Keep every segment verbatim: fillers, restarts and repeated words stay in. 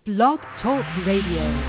Blog Talk Radio.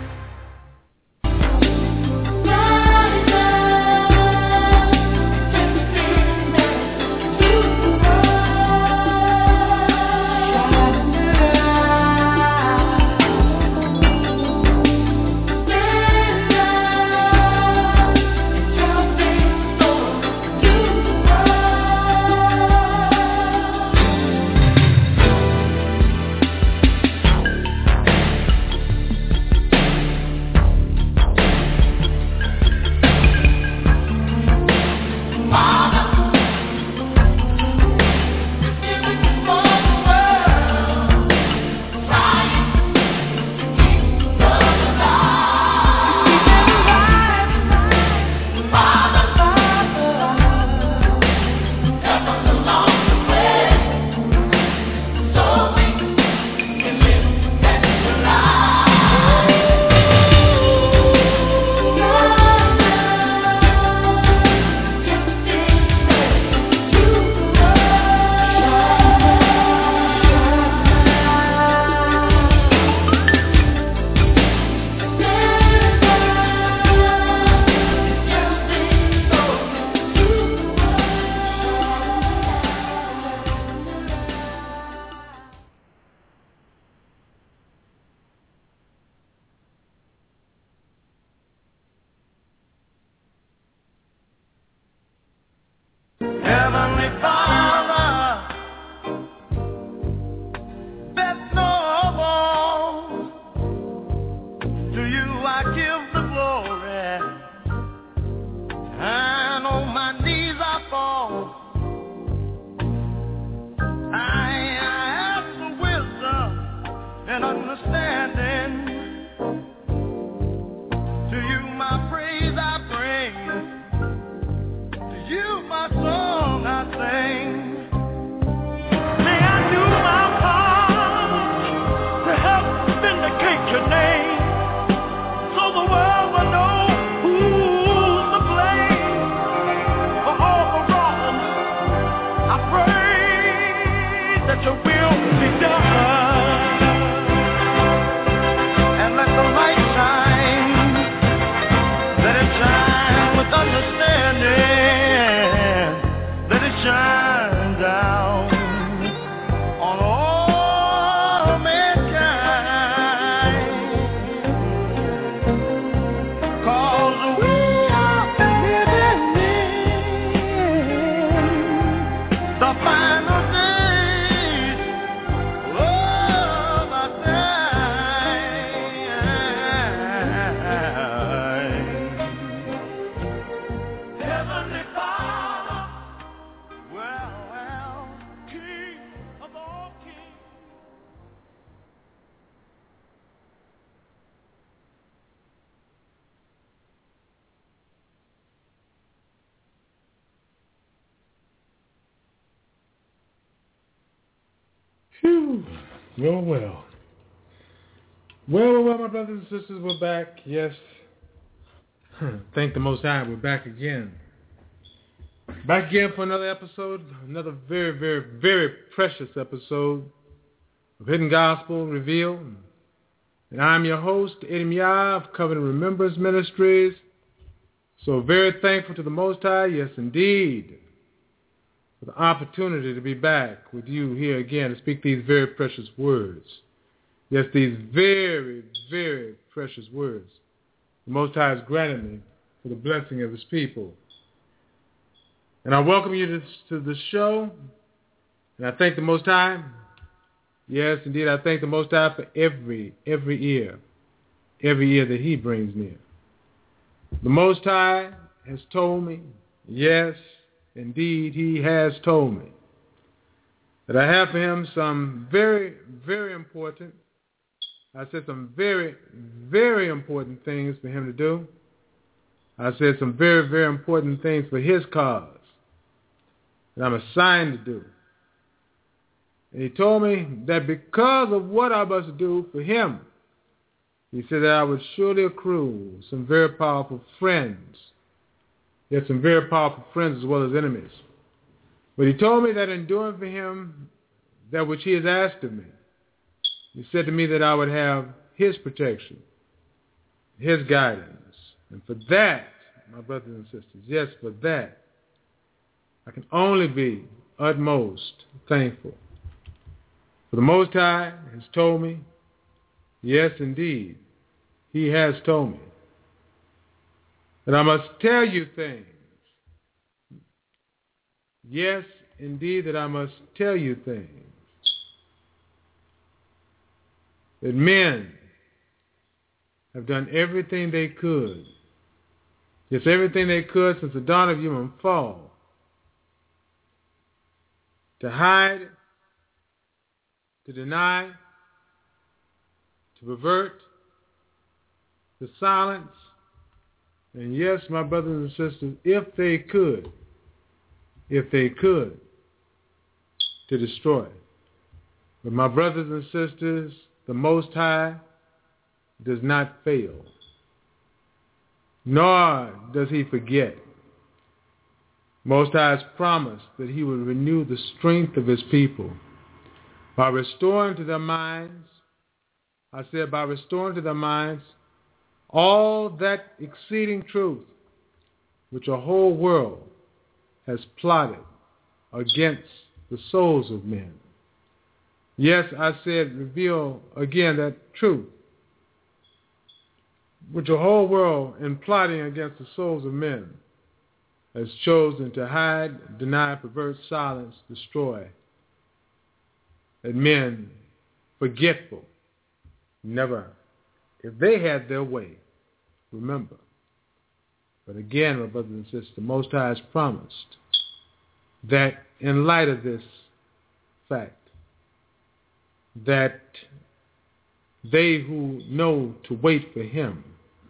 Whew. Well, well. Well, well, well, my brothers and sisters, we're back. Yes. Thank the Most High, we're back again. Back again for another episode, another very, very, very precious episode of Hidden Gospel Revealed. And I'm your host, Eddie Mia of Covenant Remembrance Ministries. So very thankful to the Most High, yes indeed, for the opportunity to be back with you here again to speak these very precious words. Yes, these very, very precious words the Most High has granted me for the blessing of His people. And I welcome you to, to the show, and I thank the Most High. Yes, indeed, I thank the Most High for every, every ear, every ear that He brings near. The Most High has told me, yes, indeed, He has told me that I have for Him some very, very important, I said some very, very important things for Him to do. I said some very, very important things for His cause that I'm assigned to do. And He told me that because of what I must do for Him, He said that I would surely accrue some very powerful friends. Yet some very powerful friends as well as enemies. But He told me that in doing for Him that which He has asked of me, He said to me that I would have his protection, his guidance. And for that, my brothers and sisters, yes, for that, I can only be utmost thankful. For the Most High has told me, yes, indeed, he has told me, that I must tell you things. Yes, indeed, that I must tell you things. That men have done everything they could. Yes, everything they could since the dawn of human fall. To hide, to deny, to pervert, to silence. And yes, my brothers and sisters, if they could, if they could, to destroy. But my brothers and sisters, the Most High does not fail, nor does he forget. Most High has promised that he will renew the strength of his people by restoring to their minds, I said by restoring to their minds all that exceeding truth which a whole world has plotted against the souls of men. Yes, I said reveal again that truth which a whole world in plotting against the souls of men has chosen to hide, deny, pervert, silence, destroy. That men, forgetful, never, if they had their way, remember. But again, my brothers and sisters, the Most High has promised that in light of this fact, that they who know to wait for him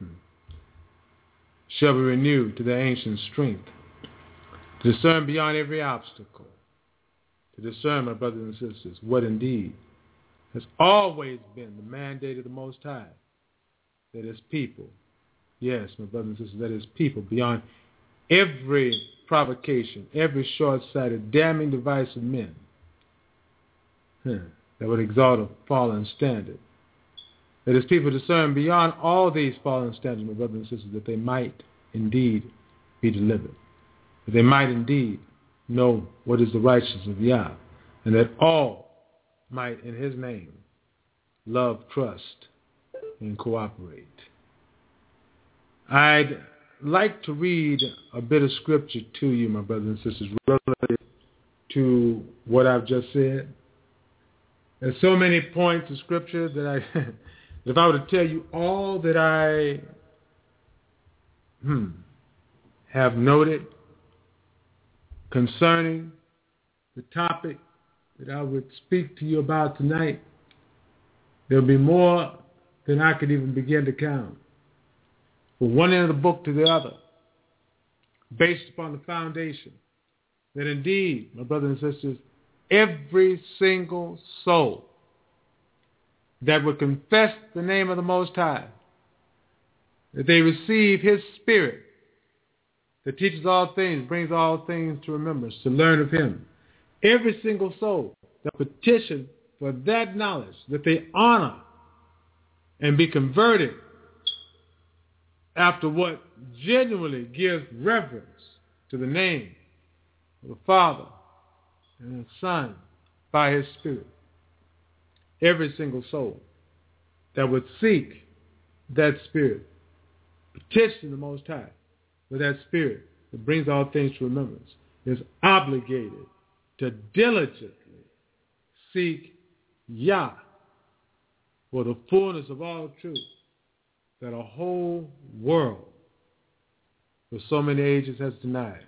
shall be renewed to their ancient strength, to discern beyond every obstacle, to discern, my brothers and sisters, what indeed has always been the mandate of the Most High, that his people, yes, my brothers and sisters, that his people, beyond every provocation, every short-sighted, damning device of men, huh, that would exalt a fallen standard, that his people discern beyond all these fallen standards, my brothers and sisters, that they might indeed be delivered, that they might indeed know what is the righteousness of Yah, and that all might, in his name, love, trust, and cooperate. I'd like to read a bit of scripture to you, my brothers and sisters, relative to what I've just said. There's so many points of scripture that I, if I were to tell you all that I hmm, have noted concerning the topic that I would speak to you about tonight, there'll be more than I could even begin to count. From one end of the book to the other, based upon the foundation that indeed, my brothers and sisters, every single soul that would confess the name of the Most High, that they receive his spirit that teaches all things, brings all things to remembrance, to learn of him. Every single soul that petition for that knowledge, that they honor and be converted after what genuinely gives reverence to the name of the Father and the Son by his Spirit. Every single soul that would seek that Spirit, petition the Most High with that Spirit that brings all things to remembrance, is obligated to diligently seek Yah for the fullness of all truth that a whole world for so many ages has denied.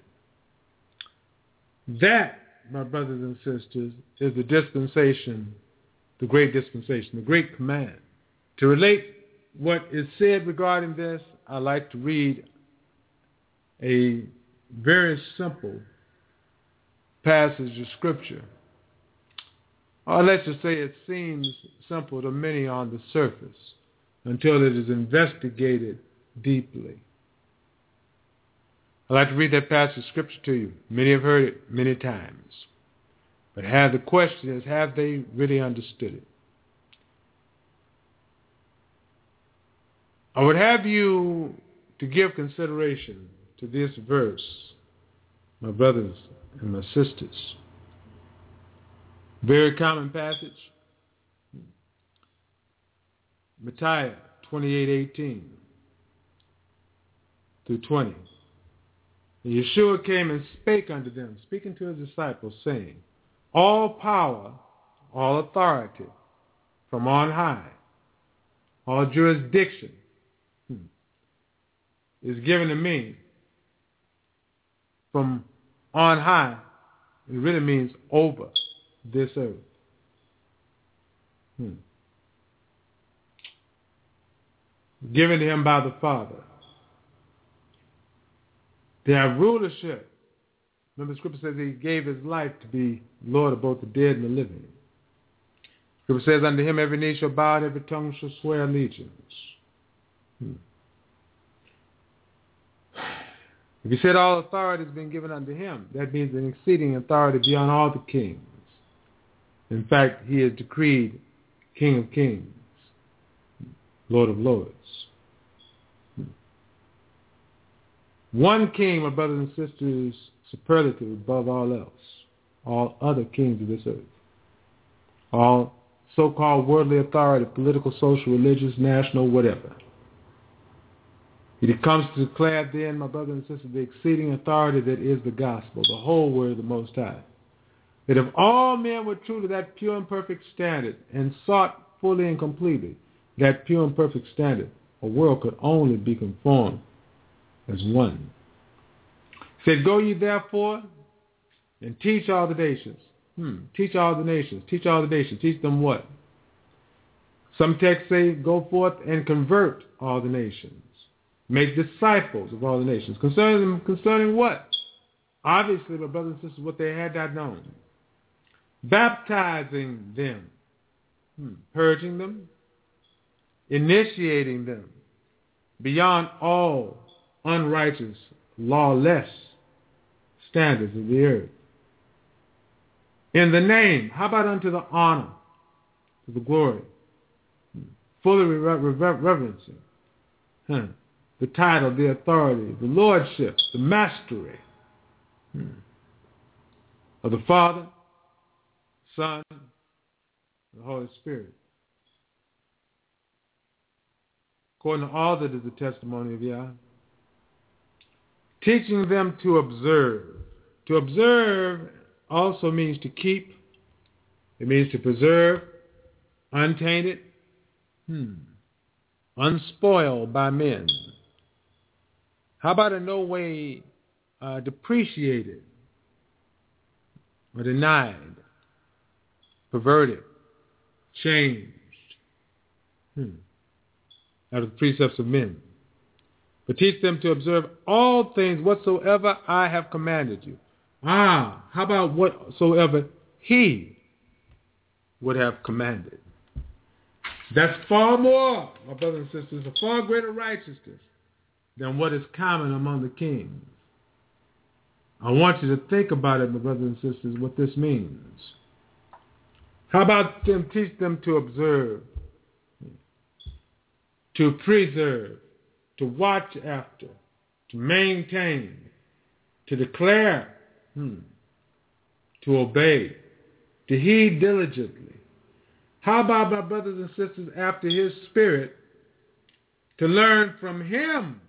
That, my brothers and sisters, is the dispensation, the great dispensation, the great command. To relate what is said regarding this, I like to read a very simple passage of scripture. Or let's just say it seems simple to many on the surface until it is investigated deeply. I'd like to read that passage of scripture to you. Many have heard it many times. But have the question is, have they really understood it? I would have you to give consideration to this verse, my brothers and my sisters. Very common passage. Matthew twenty-eight eighteen through twenty. And Yeshua came and spake unto them, speaking to his disciples, saying, all power, all authority, from on high, all jurisdiction hmm, is given to me from on high. It really means over this earth. Hmm. Given to him by the Father. They have rulership. Remember, the scripture says he gave his life to be Lord of both the dead and the living. The scripture says, unto him every knee shall bow and every tongue shall swear allegiance. Hmm. If he said all authority has been given unto him, that means an exceeding authority beyond all the kings. In fact, he is decreed King of kings, Lord of lords. One king, my brothers and sisters, superlative above all else, all other kings of this earth. All so-called worldly authority, political, social, religious, national, whatever. It comes to declare then, my brothers and sisters, the exceeding authority that is the gospel, the whole word of the Most High. That if all men were true to that pure and perfect standard and sought fully and completely that pure and perfect standard, a world could only be conformed as one. He said, go ye therefore and teach all the nations. Hmm. Teach all the nations. Teach all the nations. Teach them what? Some texts say, go forth and convert all the nations. Make disciples of all the nations. Concerning, concerning what? Obviously, my brothers and sisters, what they had not known. Baptizing them. Hmm. Purging them. Initiating them. Beyond all unrighteous, lawless standards of the earth. In the name, how about unto the honor, to the glory, fully rever- rever- reverencing huh. the title, the authority, the lordship, the mastery hmm. of the Father, Son, and the Holy Spirit. According to all that is the testimony of Yah, teaching them to observe. To observe also means to keep. It means to preserve, untainted, hmm, unspoiled by men. How about in no way uh, depreciated or denied, perverted, changed hmm, out of the precepts of men? But teach them to observe all things whatsoever I have commanded you. Ah, how about whatsoever he would have commanded? That's far more, my brothers and sisters, a far greater righteousness than what is common among the kings. I want you to think about it, my brothers and sisters, what this means. How about them teach them to observe, to preserve, to watch after, to maintain, to declare, hmm, to obey, to heed diligently. How about my brothers and sisters after his spirit, to learn from him?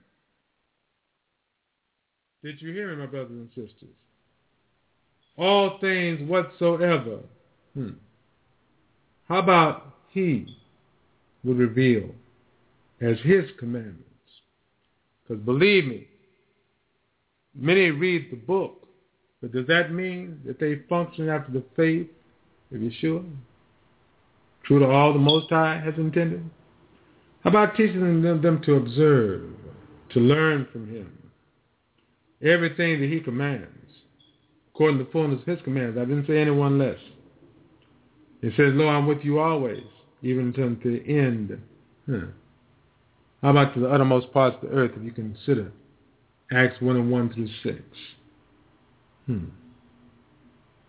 Did you hear me, my brothers and sisters? All things whatsoever. Hmm. How about he would reveal as his commandments? Because believe me, many read the book, but does that mean that they function after the faith of Yeshua? True to all the Most High has intended? How about teaching them, them to observe, to learn from him? Everything that he commands, according to the fullness of his commands. I didn't say any one less. It says, Lord, I'm with you always, even unto the end. Huh. How about to the uttermost parts of the earth, if you consider Acts one and one through six? Hmm.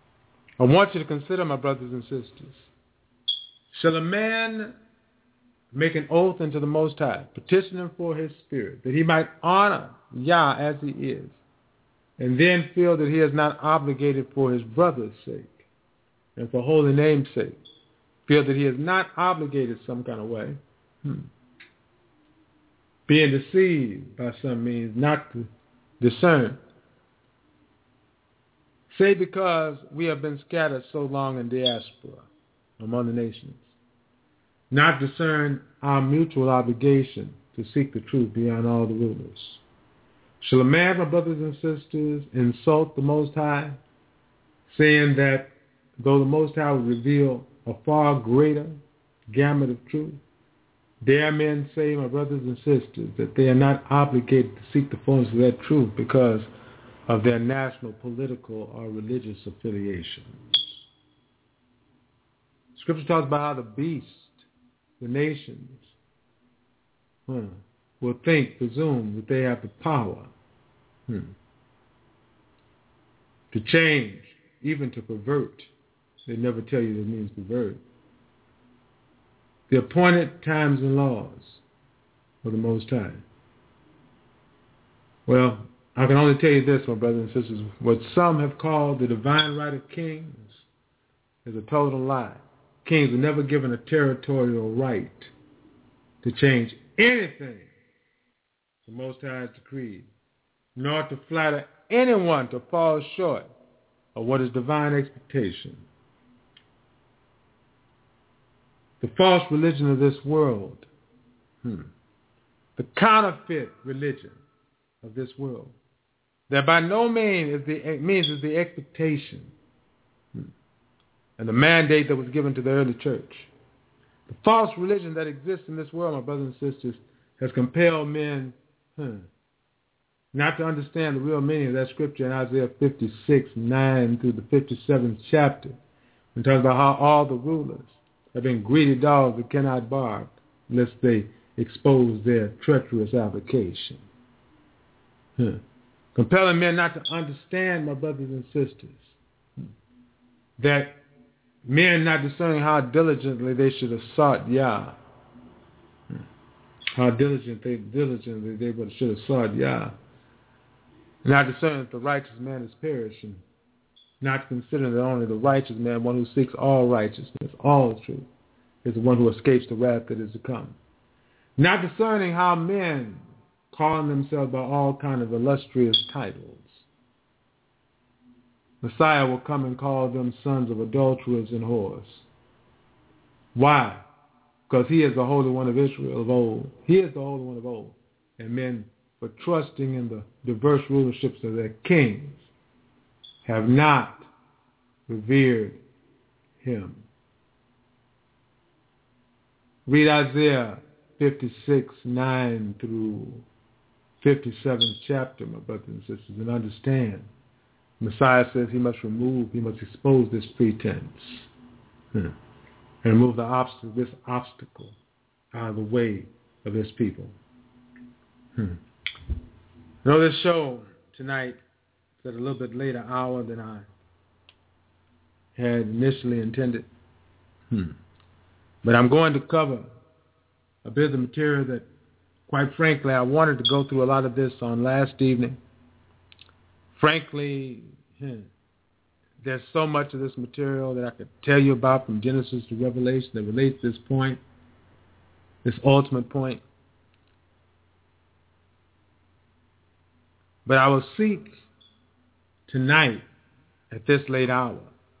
I want you to consider, my brothers and sisters, shall a man make an oath unto the Most High, petitioning for his spirit, that he might honor Yah as he is, and then feel that he is not obligated for his brother's sake and for holy name's sake. Feel that he is not obligated some kind of way. Hmm. Being deceived by some means, not to discern. Say because we have been scattered so long in diaspora among the nations, not discern our mutual obligation to seek the truth beyond all the rulers. Shall a man, my brothers and sisters, insult the Most High, saying that though the Most High will reveal a far greater gamut of truth, dare men say, my brothers and sisters, that they are not obligated to seek the fullness of that truth because of their national, political, or religious affiliations? Scripture talks about how the beast, the nations, hmm, will think, presume that they have the power hmm, to change, even to pervert. They never tell you that it means pervert. The appointed times and laws of the Most High. Well, I can only tell you this, my brothers and sisters. What some have called the divine right of kings is a total lie. Kings were never given a territorial right to change anything the Most High has decreed, nor to flatter anyone to fall short of what is divine expectation. The false religion of this world, hmm, the counterfeit religion of this world, that by no means is the, means is the expectation hmm, and the mandate that was given to the early church. The false religion that exists in this world, my brothers and sisters, has compelled men hmm, not to understand the real meaning of that scripture in Isaiah fifty-six, nine through the fifty-seventh chapter. It talks about how all the rulers have been greedy dogs that cannot bark lest they expose their treacherous application. Huh. Compelling men not to understand, my brothers and sisters, that men not discerning how diligently they should have sought Yah, how diligent they, diligently they should have sought Yah, not discerning that the righteous man is perishing, not considering that only the righteous man, one who seeks all righteousness, all truth, is the one who escapes the wrath that is to come. Not discerning how men, calling themselves by all kinds of illustrious titles, Messiah will come and call them sons of adulterers and whores. Why? Because he is the Holy One of Israel of old. He is the Holy One of old. And men, for trusting in the diverse rulerships of their kings, have not revered him. Read Isaiah fifty-six, nine through fifty-seventh chapter, my brothers and sisters, and understand. Messiah says he must remove, he must expose this pretense hmm. and remove the obstacle, this obstacle out of the way of his people. Hmm. You know, this show tonight is at a little bit later hour than I had initially intended. Hmm. But I'm going to cover a bit of the material that, quite frankly, I wanted to go through a lot of this on last evening. Frankly, hmm, there's so much of this material that I could tell you about from Genesis to Revelation that relates to this point, this ultimate point. But I will seek tonight, at this late hour,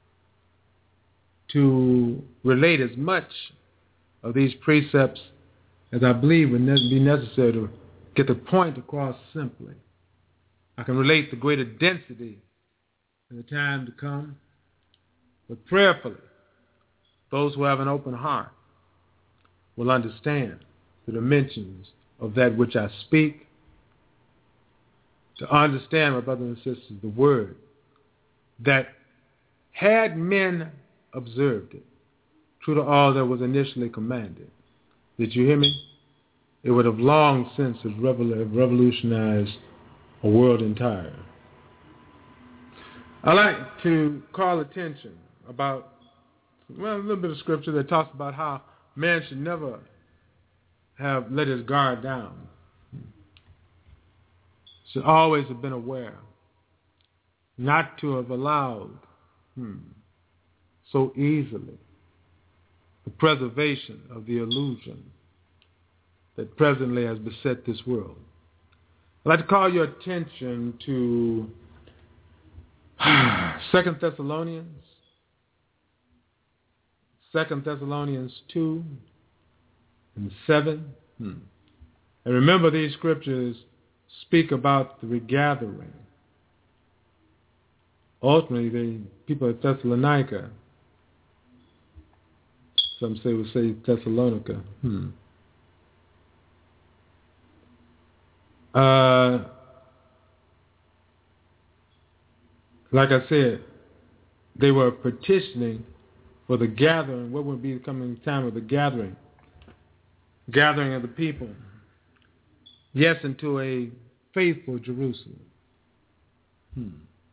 to relate as much of these precepts as I believe would be necessary to get the point across simply. I can relate the greater density in the time to come, but prayerfully, those who have an open heart will understand the dimensions of that which I speak, to understand, my brothers and sisters, the word that had men observed it, true to all that was initially commanded. Did you hear me? It would have long since revolutionized a world entire. I like to call attention about, well, a little bit of scripture that talks about how man should never have let his guard down. Should always have been aware not to have allowed hmm, so easily the preservation of the illusion that presently has beset this world. I'd like to call your attention to Second Thessalonians, Second Thessalonians two and seven. Hmm. And remember, these scriptures speak about the regathering. Ultimately, the people of Thessalonica, some say would say Thessalonica. Hmm. Uh, like I said, they were petitioning for the gathering. What would be the coming time of the gathering? Gathering of the people. Yes, into a faithful Jerusalem. Hmm.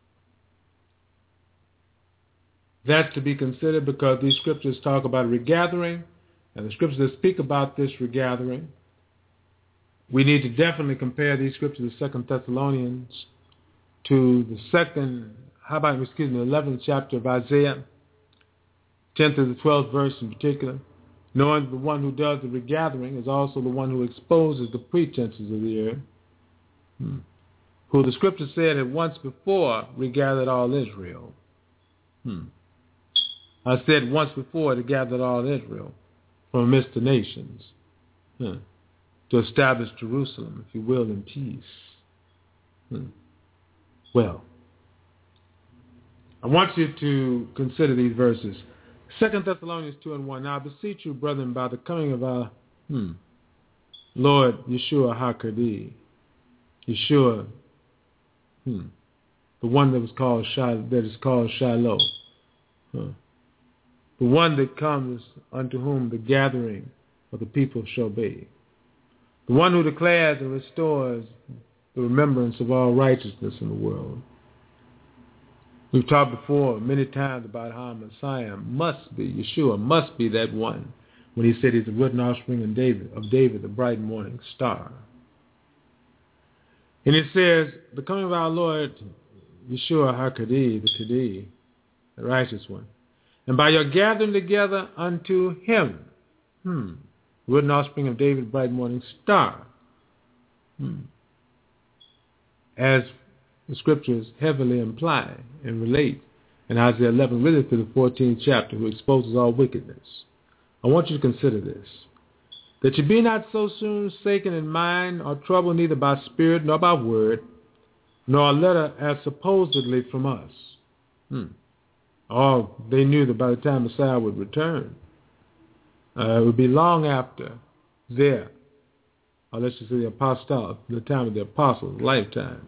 That's to be considered because these scriptures talk about regathering, and the scriptures that speak about this regathering, we need to definitely compare these scriptures of Second Thessalonians to the second, how about, excuse me, eleventh chapter of Isaiah, tenth to the twelfth verse in particular, knowing that the one who does the regathering is also the one who exposes the pretenses of the earth, hmm. who the scripture said had once before regathered all Israel. Hmm. I said once before to gather all Israel from amidst the nations, hmm. to establish Jerusalem, if you will, in peace. Hmm. Well, I want you to consider these verses. Second Thessalonians two and one. Now I beseech you, brethren, by the coming of our hmm, Lord Yeshua HaKadi, Yeshua, hmm, the one that was called Shil- that is called Shiloh, huh. the one that comes unto whom the gathering of the people shall be, the one who declares and restores the remembrance of all righteousness in the world. We've talked before many times about how Messiah must be, Yeshua must be that one when he said he's the root and offspring of David, of David, the bright morning star. And it says, the coming of our Lord Yeshua HaKadi, the Kadi, the righteous one, and by your gathering together unto him, hmm, root and offspring of David, bright morning star, hmm, as the scriptures heavily imply and relate in Isaiah eleven, really to the fourteenth chapter, who exposes all wickedness. I want you to consider this, that you be not so soon shaken in mind or troubled neither by spirit nor by word, nor a letter as supposedly from us. Hmm. Oh, they knew that by the time Messiah would return, uh, it would be long after their, or let's just say the apostle, the time of the apostles' lifetime.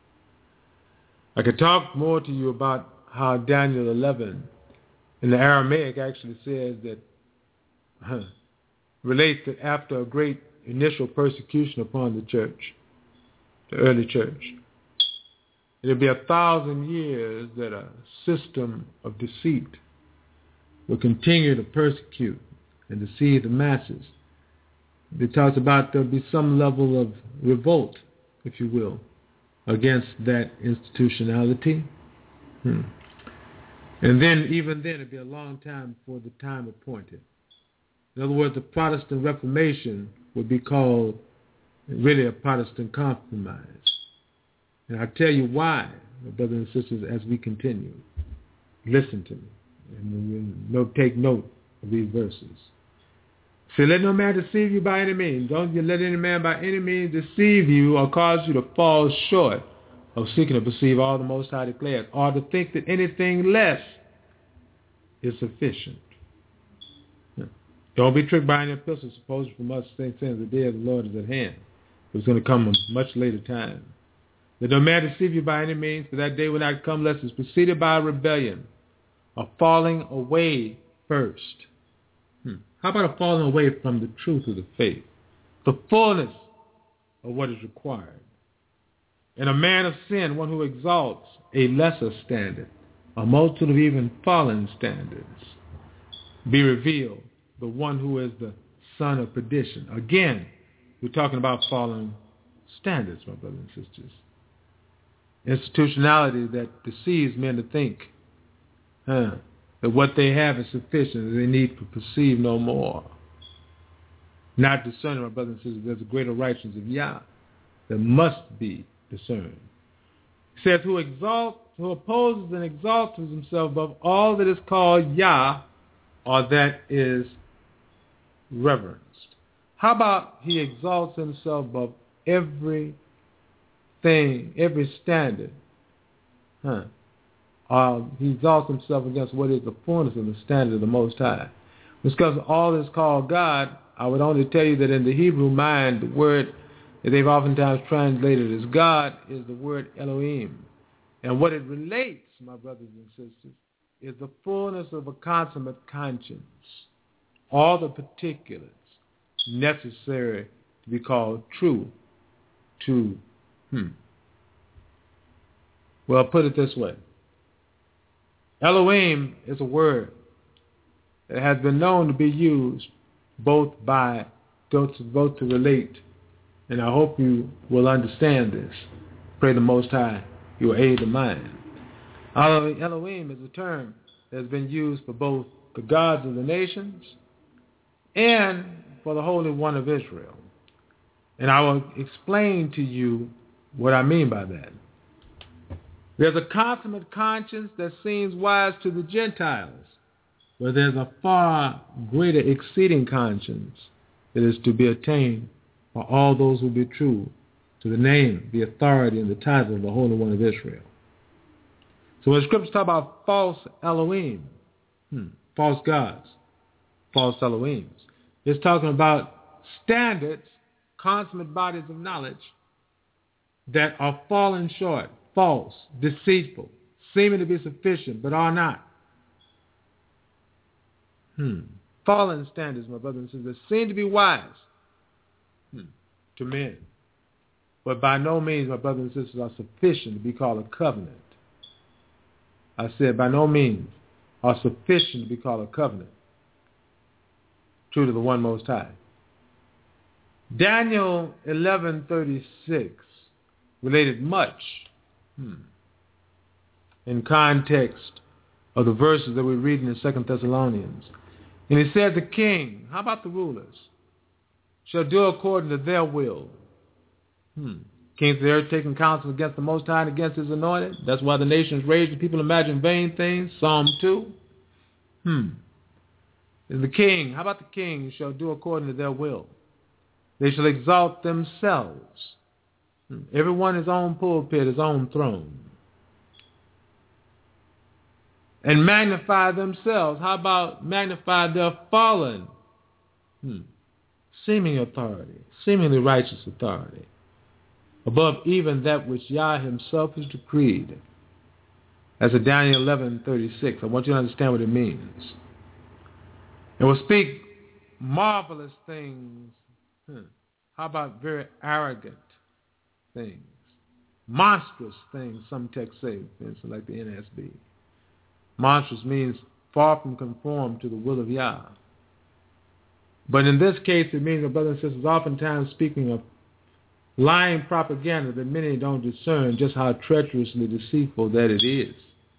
I could talk more to you about how Daniel eleven in the Aramaic actually says that, huh, relates that after a great initial persecution upon the church, the early church, it'll be a thousand years that a system of deceit will continue to persecute and deceive the masses. It talks about there'll be some level of revolt, if you will, against that institutionality. Hmm. And then, even then, it'll be a long time before the time appointed. In other words, the Protestant Reformation would be called really a Protestant compromise. And I'll tell you why, my brothers and sisters, as we continue. Listen to me. And we'll take note of these verses. So let no man deceive you by any means. Don't you let any man by any means deceive you or cause you to fall short of seeking to perceive all the Most High declares, or to think that anything less is sufficient. Don't be tricked by any epistle supposed from us saying the day of the Lord is at hand. It's going to come a much later time. Let no man deceive you by any means, for that day will not come unless it's preceded by a rebellion, a falling away first. Hmm. How about a falling away from the truth of the faith, the fullness of what is required? And a man of sin, one who exalts a lesser standard, a multitude of even fallen standards, be revealed, the one who is the son of perdition. Again, we're talking about fallen standards, my brothers and sisters. Institutionality that deceives men to think huh, that what they have is sufficient, that they need to perceive no more. Not discerning, my brothers and sisters, there's a greater righteousness of Yah that must be discerned. He says, who exalts, who opposes and exalts himself above all that is called Yah, or that is reverenced. How about he exalts himself above every thing, every standard? Huh? Uh, he exalts himself against what is the fullness of the standard of the Most High. Because all is called God, I would only tell you that in the Hebrew mind, the word that they've oftentimes translated as God is the word Elohim. And what it relates, my brothers and sisters, is the fullness of a consummate conscience, all the particulars necessary to be called true to, hmm. Well, put it this way. Elohim is a word that has been known to be used both by, both to, both to relate, and I hope you will understand this. Pray the Most High, you will aid the mind. Elohim is a term that has been used for both the gods of the nations and for the Holy One of Israel. And I will explain to you what I mean by that. There's a consummate conscience that seems wise to the Gentiles, but there's a far greater exceeding conscience that is to be attained by all those who be true to the name, the authority, and the title of the Holy One of Israel. So when scriptures talk about false Elohim, hmm, false gods, false Elohims, it's talking about standards, consummate bodies of knowledge that are falling short, false, deceitful, seeming to be sufficient, but are not. Hmm. Fallen standards, my brothers and sisters, seem to be wise hmm, to men, but by no means, my brothers and sisters, are sufficient to be called a covenant. I said by no means are sufficient to be called a covenant, true to the one Most High. Daniel eleven thirty-six related much hmm, in context of the verses that we read in Second Thessalonians. And he said the king, how about the rulers, shall do according to their will. Hmm. Kings of the earth taking counsel against the Most High and against his anointed. That's why the nations rage and people imagine vain things. Psalm two. Hmm. And the king, how about the king, shall do according to their will. They shall exalt themselves. Hmm. Everyone his own pulpit, his own throne. And magnify themselves. How about magnify their fallen, hmm, seeming authority, seemingly righteous authority, above even that which Yah himself has decreed. As in Daniel eleven thirty-six. I want you to understand what it means. And will speak marvelous things. Hmm. How about very arrogant things? Monstrous things, some texts say, for instance, like the N S B. Monstrous means far from conform to the will of Yah. But in this case, it means, my brothers and sisters, oftentimes speaking of lying propaganda that many don't discern just how treacherously deceitful that it is.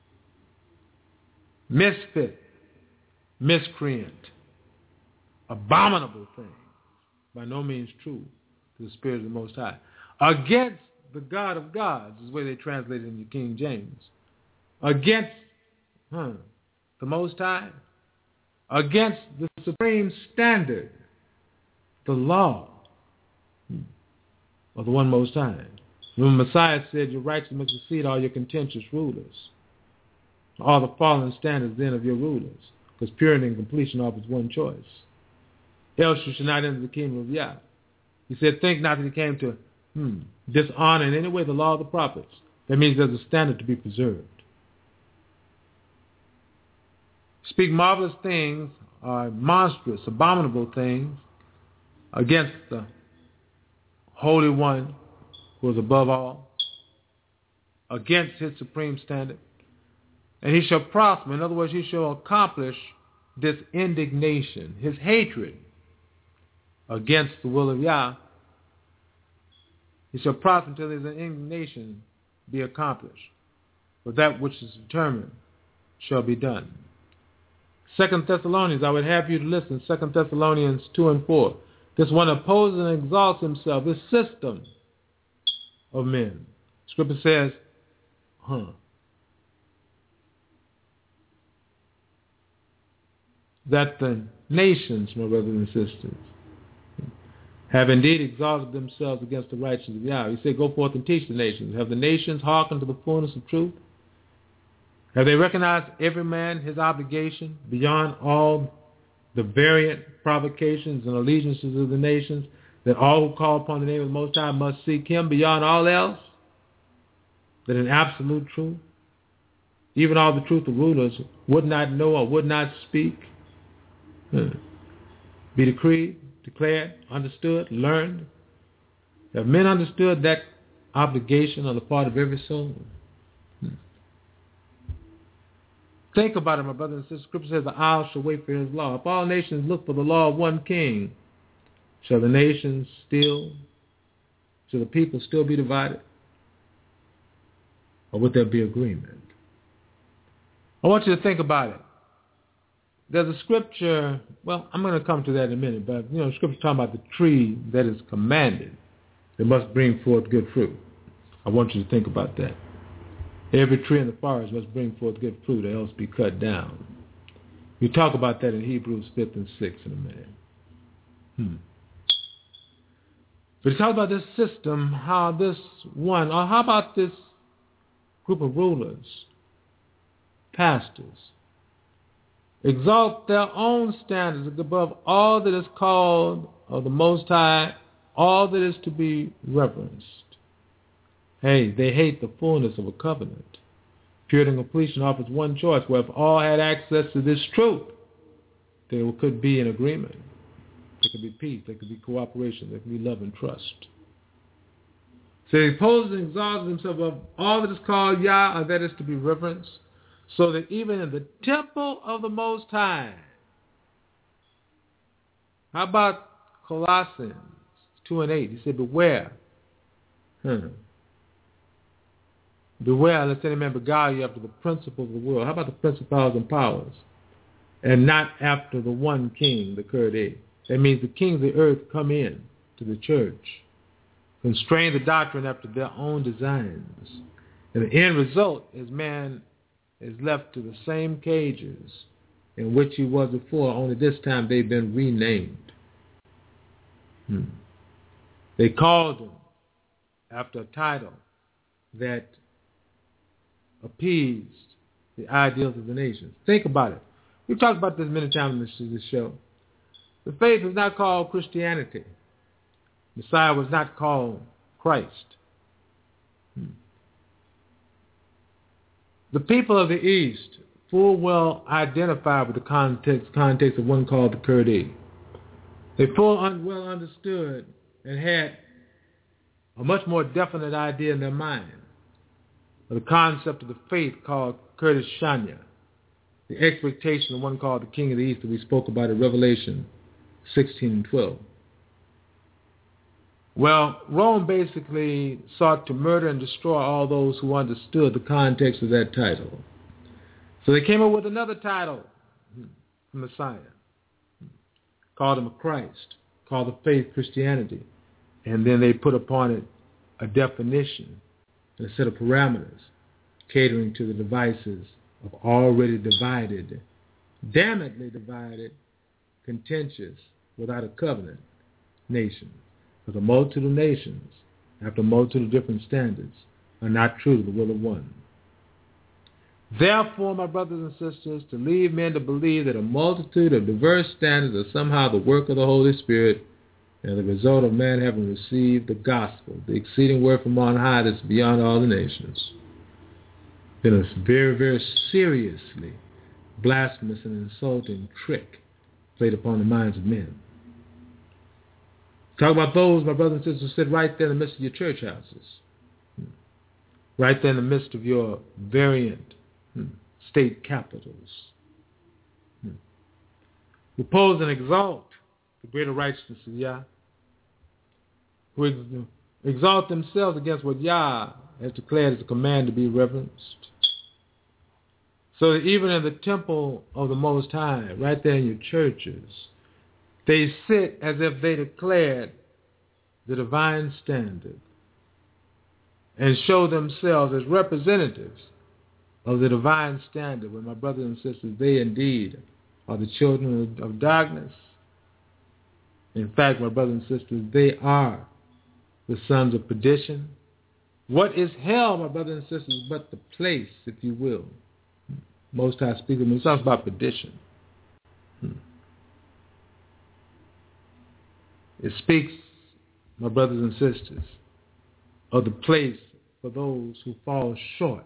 Misfit, miscreant, abominable things, by no means true to the Spirit of the Most High. Against the God of gods is the way they translate it in the King James. Against huh, the Most High. Against the supreme standard, the law of the one Most High. When Messiah said, your righteousness must exceed all your contentious rulers, all the fallen standards then of your rulers, because purity and completion offers one choice. Else you should not enter the kingdom of Yah. He said, think not that he came to hmm, dishonor in any way the law of the prophets. That means there's a standard to be preserved. Speak marvelous things, or monstrous, abominable things, against the Holy One who is above all, against his supreme standard. And he shall prosper. In other words, he shall accomplish this indignation, his hatred against the will of Yah, he shall prosper until his indignation be accomplished. For that which is determined shall be done. Second Thessalonians, I would have you to listen, Second Thessalonians two and four. This one opposes and exalts himself, this system of men. Scripture says, huh, that the nations, my brothers and sisters, have indeed exalted themselves against the righteousness of Yahweh. He said, go forth and teach the nations. Have the nations hearkened to the fullness of truth? Have they recognized every man his obligation beyond all the variant provocations and allegiances of the nations, that all who call upon the name of the Most High must seek him beyond all else? That in absolute truth, even all the truth of rulers would not know or would not speak, hmm. be decreed, declared, understood, learned. Have men understood that obligation on the part of every soul? Hmm. Think about it, my brothers and sisters. Scripture says the isles shall wait for his law. If all nations look for the law of one king, shall the nations still, shall the people still be divided? Or would there be agreement? I want you to think about it. There's a scripture, well, I'm going to come to that in a minute, but, you know, scripture talking about the tree that is commanded that must bring forth good fruit. I want you to think about that. Every tree in the forest must bring forth good fruit or else be cut down. We talk about that in Hebrews fifth and sixth in a minute. Hmm. But talk about this system, how this one, or how about this group of rulers, pastors, exalt their own standards above all that is called of the Most High, all that is to be reverenced. Hey, they hate the fullness of a covenant. Purity and completion offers one choice, where if all had access to this truth, there could be an agreement. There could be peace, there could be cooperation, there could be love and trust. So he opposes and exalts himself above all that is called Yah, or that is to be reverenced, so that even in the temple of the Most High. How about Colossians two and eight? He said, beware. Hmm. Beware, lest any man beguile you after the principles of the world. How about the principalities and powers? And not after the one king, the Kurd. That means the kings of the earth come in to the church, constrain the doctrine after their own designs. And the end result is man is left to the same cages in which he was before, only this time they've been renamed. Hmm. They called him after a title that appeased the ideals of the nations. Think about it. We've talked about this many times in this show. The faith is not called Christianity. Messiah was not called Christ. Hmm. The people of the East full well identified with the context, context of one called the Kurdi. They full un, well understood and had a much more definite idea in their mind of the concept of the faith called Kurdish Shanya, the expectation of one called the King of the East that we spoke about in Revelation sixteen and twelve. Well, Rome basically sought to murder and destroy all those who understood the context of that title. So they came up with another title, Messiah, called him a Christ, called the faith Christianity. And then they put upon it a definition and a set of parameters catering to the devices of already divided, damnedly divided, contentious, without a covenant nation. Because a multitude of nations, after a multitude of different standards, are not true to the will of one. Therefore, my brothers and sisters, to lead men to believe that a multitude of diverse standards are somehow the work of the Holy Spirit and the result of man having received the gospel, the exceeding word from on high that's beyond all the nations, been a very, very seriously blasphemous and insulting trick played upon the minds of men. Talk about those, my brothers and sisters, who sit right there in the midst of your church houses, right there in the midst of your variant state capitals, who oppose and exalt the greater righteousness of Yah, who ex- exalt themselves against what Yah has declared as a command to be reverenced. So that even in the temple of the Most High, right there in your churches, they sit as if they declared the divine standard and show themselves as representatives of the divine standard. When my brothers and sisters, they indeed are the children of, of darkness. In fact, my brothers and sisters, they are the sons of perdition. What is hell, my brothers and sisters, but the place, if you will? Most High speaks when he talks about perdition. Hmm. It speaks, my brothers and sisters, of the place for those who fall short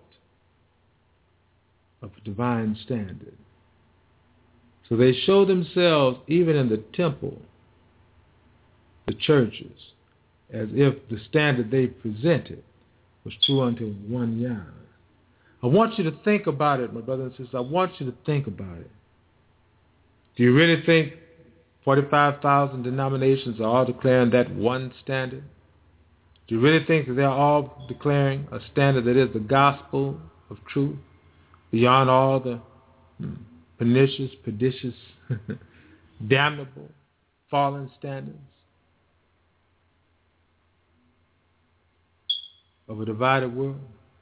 of the divine standard. So they show themselves, even in the temple, the churches, as if the standard they presented was true unto one Yah. I want you to think about it, my brothers and sisters. I want you to think about it. Do you really think forty-five thousand denominations are all declaring that one standard? Do you really think that they're all declaring a standard that is the gospel of truth beyond all the hmm, pernicious, pernicious, damnable, fallen standards of a divided world?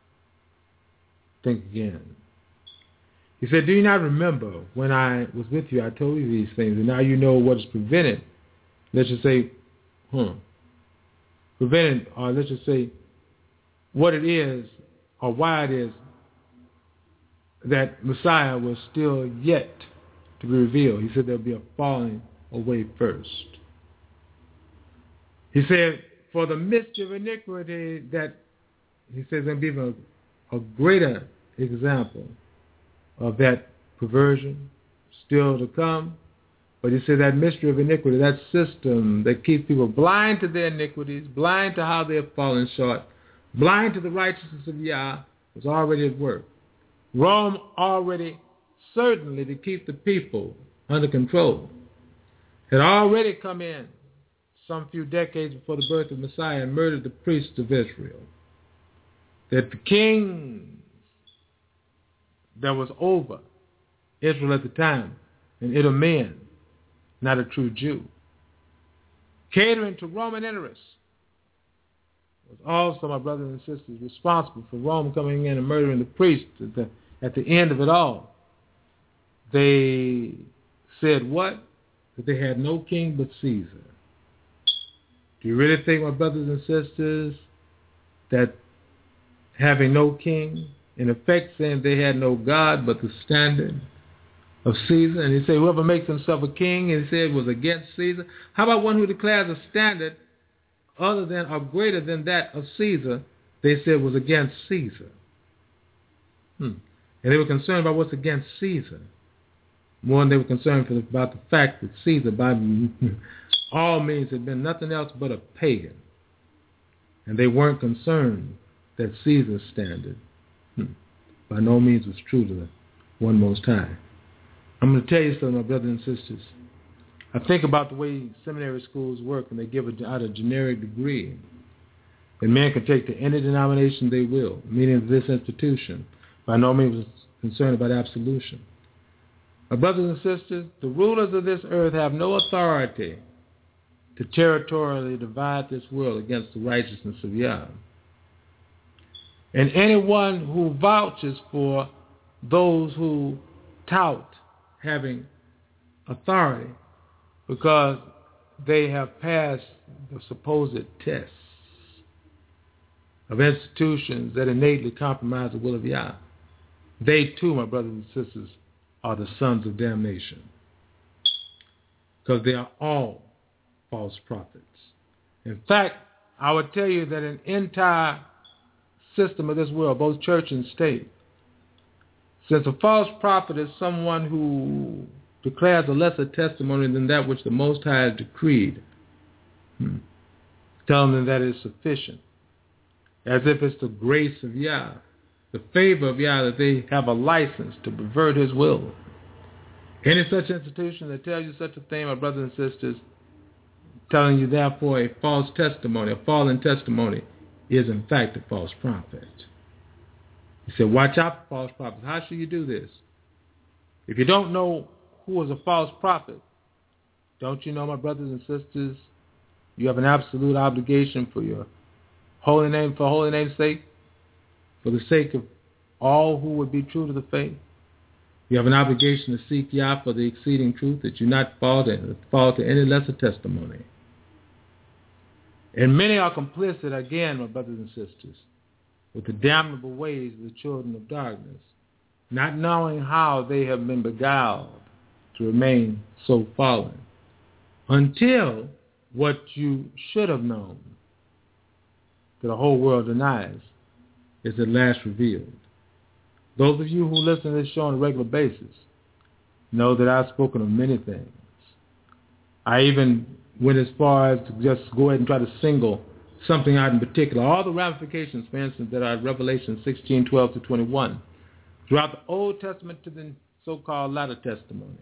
Think again. He said, do you not remember when I was with you, I told you these things, and now you know what is prevented. Let's just say, huh, prevented, or let's just say what it is, or why it is that Messiah was still yet to be revealed. He said there'll be a falling away first. He said, for the mystery of iniquity that, he says, and give a, a greater example of that perversion still to come. But he said that mystery of iniquity, that system that keeps people blind to their iniquities, blind to how they have fallen short, blind to the righteousness of Yah, was already at work. Rome already, certainly to keep the people under control, had already come in some few decades before the birth of Messiah and murdered the priests of Israel. That the king that was over Israel at the time, an Idumean, not a true Jew, catering to Roman interests, was also, my brothers and sisters, responsible for Rome coming in and murdering the priests at the, at the end of it all. They said what? That they had no king but Caesar. Do you really think, my brothers and sisters, that having no king, in effect saying they had no God but the standard of Caesar? And he said whoever makes himself a king, and he said was against Caesar. How about one who declares a standard other than or greater than that of Caesar? They said was against Caesar. Hmm. And they were concerned about what's against Caesar more than they were concerned for the, about the fact that Caesar, by all means, had been nothing else but a pagan. And they weren't concerned that Caesar's standard hmm, by no means was true to the one Most High. I'm going to tell you something, my brothers and sisters. I think about the way seminary schools work, and they give out a generic degree. And men can take to any denomination they will, meaning this institution, by no means was concerned about absolution. My brothers and sisters, the rulers of this earth have no authority to territorially divide this world against the righteousness of Yah. And anyone who vouches for those who tout having authority because they have passed the supposed tests of institutions that innately compromise the will of Yah, they too, my brothers and sisters, are the sons of damnation, because they are all false prophets. In fact, I would tell you that an entire system of this world, both church and state, since a false prophet is someone who declares a lesser testimony than that which the Most High has decreed, hmm, telling them that is sufficient, as if it's the grace of Yah, the favor of Yah, that they have a license to pervert his will. Any such institution that tells you such a thing, my brothers and sisters, telling you, therefore, a false testimony, a fallen testimony, is in fact a false prophet. He said, watch out for false prophets. How should you do this? If you don't know who is a false prophet, don't you know, my brothers and sisters, you have an absolute obligation for your holy name, for holy name's sake, for the sake of all who would be true to the faith. You have an obligation to seek Yah for the exceeding truth, that you not fall to, fall to any lesser testimony. And many are complicit, again, my brothers and sisters, with the damnable ways of the children of darkness, not knowing how they have been beguiled to remain so fallen, until what you should have known, that the whole world denies, is at last revealed. Those of you who listen to this show on a regular basis know that I've spoken of many things. I even went as far as to just go ahead and try to single something out in particular. All the ramifications, for instance, that are Revelation sixteen, twelve to twenty-one, throughout the Old Testament to the so-called latter testimony.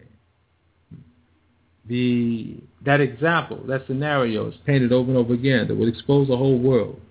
The, that example, that scenario is painted over and over again that would expose the whole world.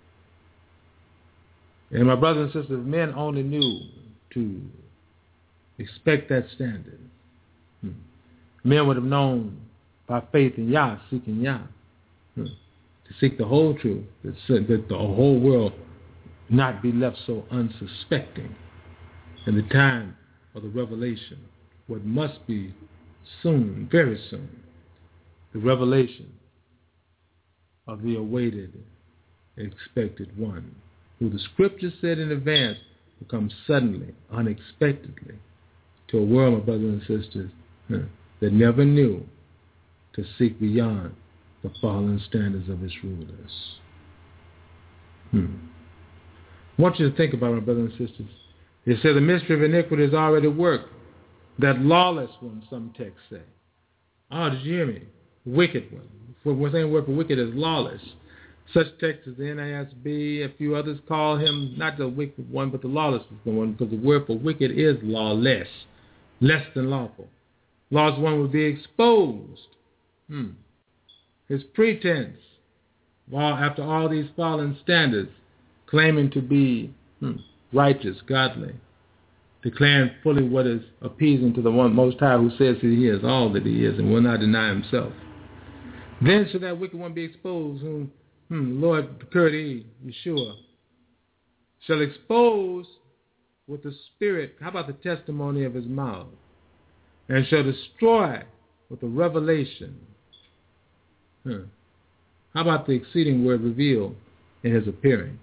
And my brothers and sisters, men only knew to expect that standard. Hmm. Men would have known by faith in Yah, seeking Yah, hmm. to seek the whole truth, that, that the whole world not be left so unsuspecting in the time of the revelation, what must be soon, very soon, the revelation of the awaited, expected one, who the scripture said in advance will come suddenly, unexpectedly, to a world, my brothers and sisters, huh, that never knew to seek beyond the fallen standards of its rulers. Hmm. I want you to think about it, my brothers and sisters. It said the mystery of iniquity is already worked. That lawless one, some texts say. Oh, did you hear me? Wicked one. For one same word for wicked is lawless. Such texts as the N A S B, a few others call him not the wicked one, but the lawless one, because the word for wicked is lawless, less than lawful. Lawless one would be exposed. Hmm. His pretense, while after all these fallen standards, claiming to be hmm, righteous, godly, declaring fully what is appeasing to the one Most High, who says that he is all that he is and will not deny himself. Then shall that wicked one be exposed, whom hmm, Lord Kurdi, Yeshua, shall expose with the spirit, how about the testimony of his mouth, and shall destroy with the revelation. Huh. How about the exceeding word revealed in his appearing?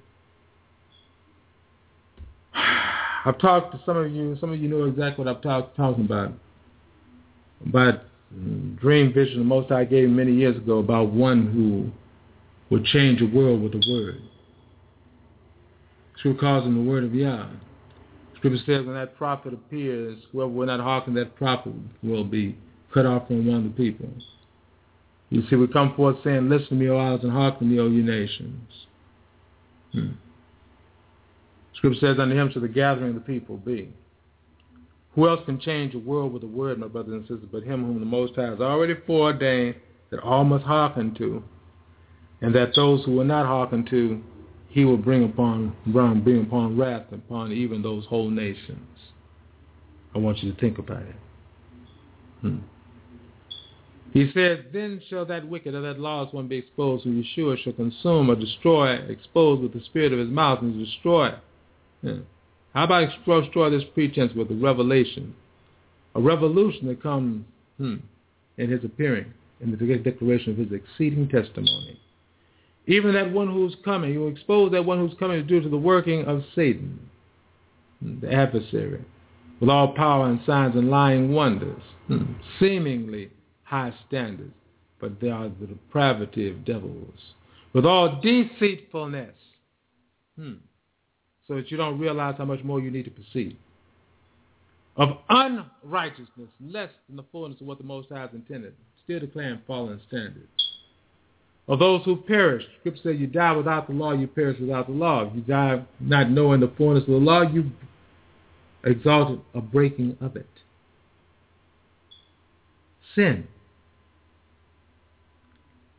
I've talked to some of you, some of you know exactly what I'm talk, talking about, about um, dream vision the Most High gave many years ago about one who would change the world with the word. Scripture calls him the word of Yah. Scripture says when that prophet appears, whoever will not hearken to that prophet will be cut off from among the people. You see, we come forth saying, listen to me, O isles, and hearken to me, O you nations. Hmm. Scripture says, unto him shall the gathering of the people be. Who else can change the world with a word, my brothers and sisters, but him whom the Most High has already foreordained that all must hearken to, and that those who will not hearken to, he will bring upon bring upon wrath upon even those whole nations. I want you to think about it. Hmm. He said, then shall that wicked or that lawless one be exposed, who Yeshua shall consume or destroy, expose with the spirit of his mouth, and destroy. Yeah. How about destroy this pretense with a revelation? A revolution that comes hmm, in his appearing, in the declaration of his exceeding testimony. Even that one who's coming, he will expose that one who's coming due to the working of Satan, the adversary, with all power and signs and lying wonders, hmm, seemingly high standards, but they are the depravity of devils, with all deceitfulness, hmm, so that you don't realize how much more you need to proceed, of unrighteousness, less than the fullness of what the Most High has intended, still declaring fallen standards. Of those who perish, Scripture says you die without the law, you perish without the law. If you die not knowing the fullness of the law, you exalted a breaking of it. Sin.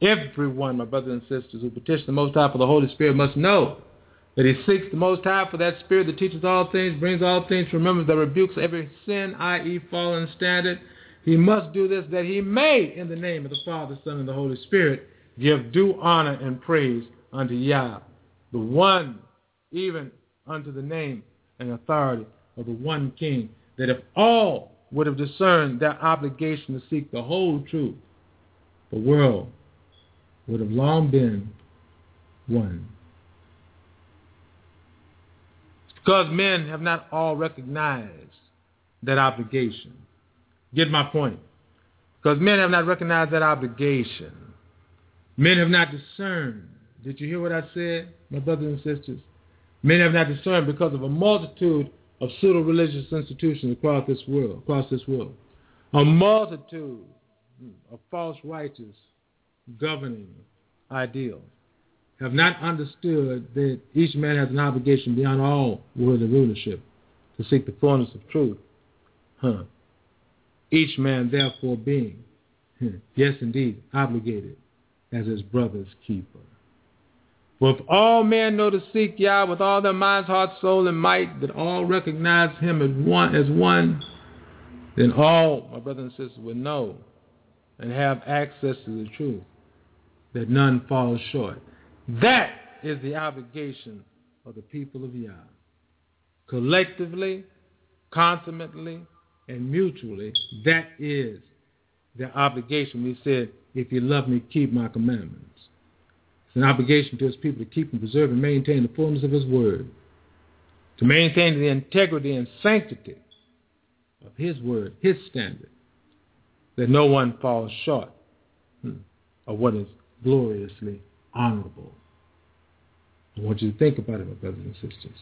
Everyone, my brothers and sisters, who petition the Most High for the Holy Spirit must know that he seeks the Most High for that Spirit that teaches all things, brings all things to remembrance, that rebukes every sin, that is fallen standard. He must do this that he may, in the name of the Father, Son, and the Holy Spirit, give due honor and praise unto Yah, the one, even unto the name and authority of the one King, that if all would have discerned their obligation to seek the whole truth, the world would have long been one. Because men have not all recognized that obligation. Get my point? Because men have not recognized that obligation. Men have not discerned. Did you hear what I said, my brothers and sisters? Men have not discerned because of a multitude of pseudo-religious institutions across this world, across this world. A multitude of false righteous governing ideals have not understood that each man has an obligation beyond all worldly rulership to seek the fullness of truth. Huh. Each man therefore being, yes indeed, obligated as his brother's keeper. For if all men know to seek Yah with all their minds, heart, soul, and might, that all recognize him as one, as one, then all, my brothers and sisters, will know and have access to the truth, that none falls short. That is the obligation of the people of Yah. Collectively, consummately, and mutually, that is their obligation. We said, if you love me, keep my commandments. It's an obligation to his people to keep and preserve and maintain the fullness of his word, to maintain the integrity and sanctity of his word, his standard, that no one falls short hmm, of what is gloriously honorable. I want you to think about it, my brothers and sisters.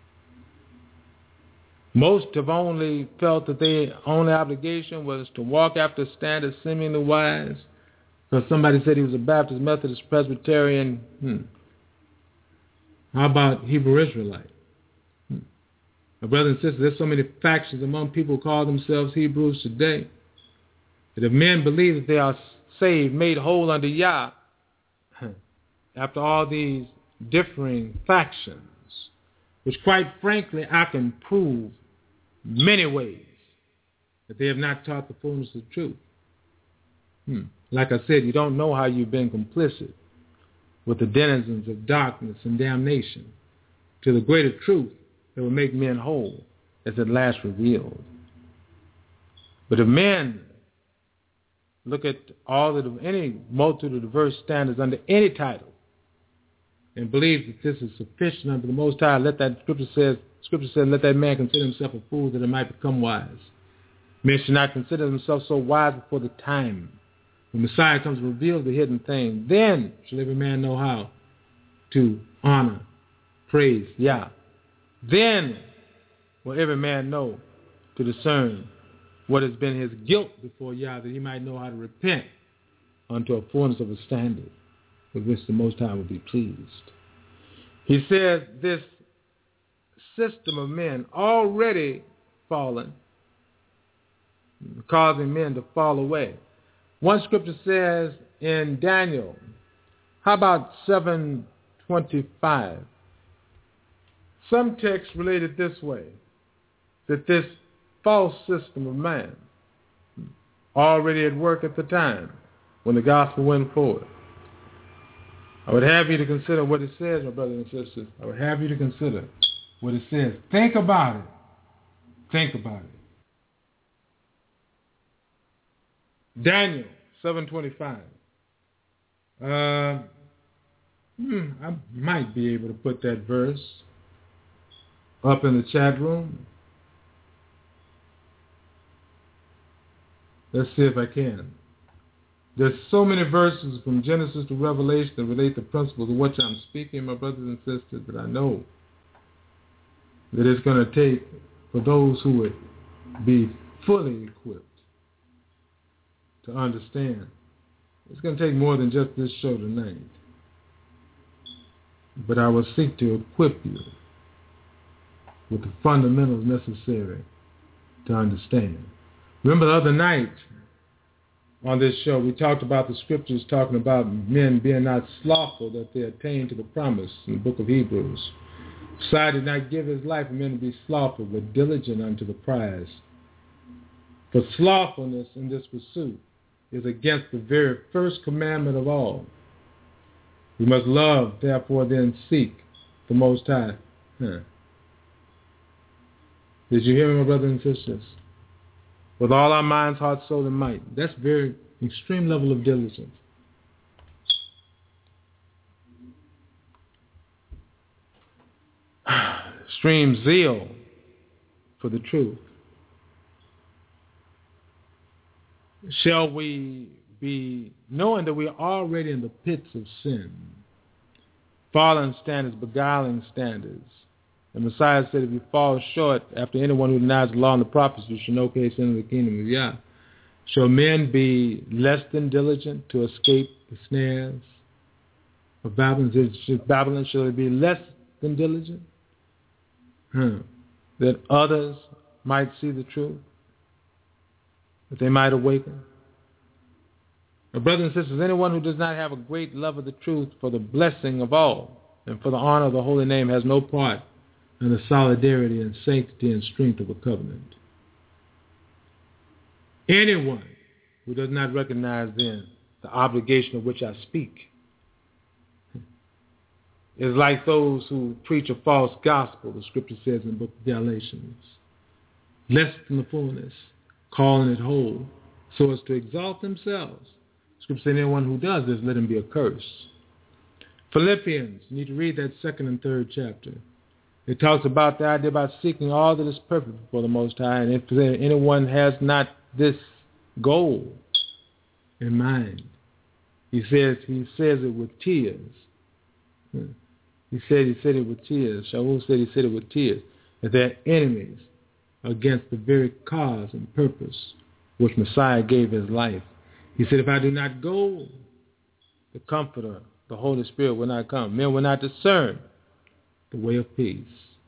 Most have only felt that their only obligation was to walk after standards seemingly wise, because somebody said he was a Baptist, Methodist, Presbyterian. Hmm. How about Hebrew Israelite? Hmm. My brothers and sisters, there's so many factions among people who call themselves Hebrews today, that if men believe that they are saved, made whole under Yah, after all these differing factions, which quite frankly I can prove many ways that they have not taught the fullness of truth. Hmm. Like I said, you don't know how you've been complicit with the denizens of darkness and damnation to the greater truth that will make men whole as at last revealed. But if men look at all of the, any multitude of diverse standards under any title, and believe that this is sufficient unto the Most High, let that scripture says, scripture says, let that man consider himself a fool that he might become wise. Men should not consider themselves so wise before the time when Messiah comes to reveal the hidden thing. Then shall every man know how to honor, praise Yah. Then will every man know to discern what has been his guilt before Yah, that he might know how to repent unto a fullness of a standard with which the Most High will be pleased. He says this system of men already fallen, causing men to fall away. One scripture says in Daniel, how about seven twenty-five? Some texts relate it this way, that this false system of man already at work at the time when the gospel went forward. I would have you to consider what it says, my brothers and sisters. I would have you to consider what it says. Think about it. Think about it. Daniel seven twenty-five. Uh, hmm, I might be able to put that verse up in the chat room. Let's see if I can. There's so many verses from Genesis to Revelation that relate the principles of which I'm speaking, my brothers and sisters, that I know that it's going to take for those who would be fully equipped to understand. It's going to take more than just this show tonight. But I will seek to equip you with the fundamentals necessary to understand. Remember the other night, on this show, we talked about the scriptures talking about men being not slothful that they attain to the promise in the book of Hebrews. God did not give his life for men to be slothful, but diligent unto the prize. For slothfulness in this pursuit is against the very first commandment of all. We must love, therefore, then seek the Most High. Huh. Did you hear me, my brothers and sisters? With all our minds, heart, soul, and might. That's a very extreme level of diligence. Extreme zeal for the truth. Shall we be knowing that we are already in the pits of sin, fallen standards, beguiling standards? The Messiah said, if you fall short after anyone who denies the law and the prophets, you shall no case enter the kingdom of Yah. Shall men be less than diligent to escape the snares of Babylon? Babylon, shall they be less than diligent? Hmm. That others might see the truth, that they might awaken. Now, brothers and sisters, anyone who does not have a great love of the truth for the blessing of all and for the honor of the holy name has no part in the solidarity and sanctity and strength of a covenant. Anyone who does not recognize then the obligation of which I speak is like those who preach a false gospel, the scripture says in the book of Galatians, less than the fullness, calling it whole, so as to exalt themselves. Scripture says anyone who does this, let him be accursed. Philippians, you need to read that second and third chapter. It talks about the idea about seeking all that is perfect before the Most High, and if anyone has not this goal in mind, he says he says it with tears. He said he said it with tears. Shaul said he said it with tears. That they're enemies against the very cause and purpose which Messiah gave his life. He said, if I do not go, the Comforter, the Holy Spirit will not come. Men will not discern the way of peace.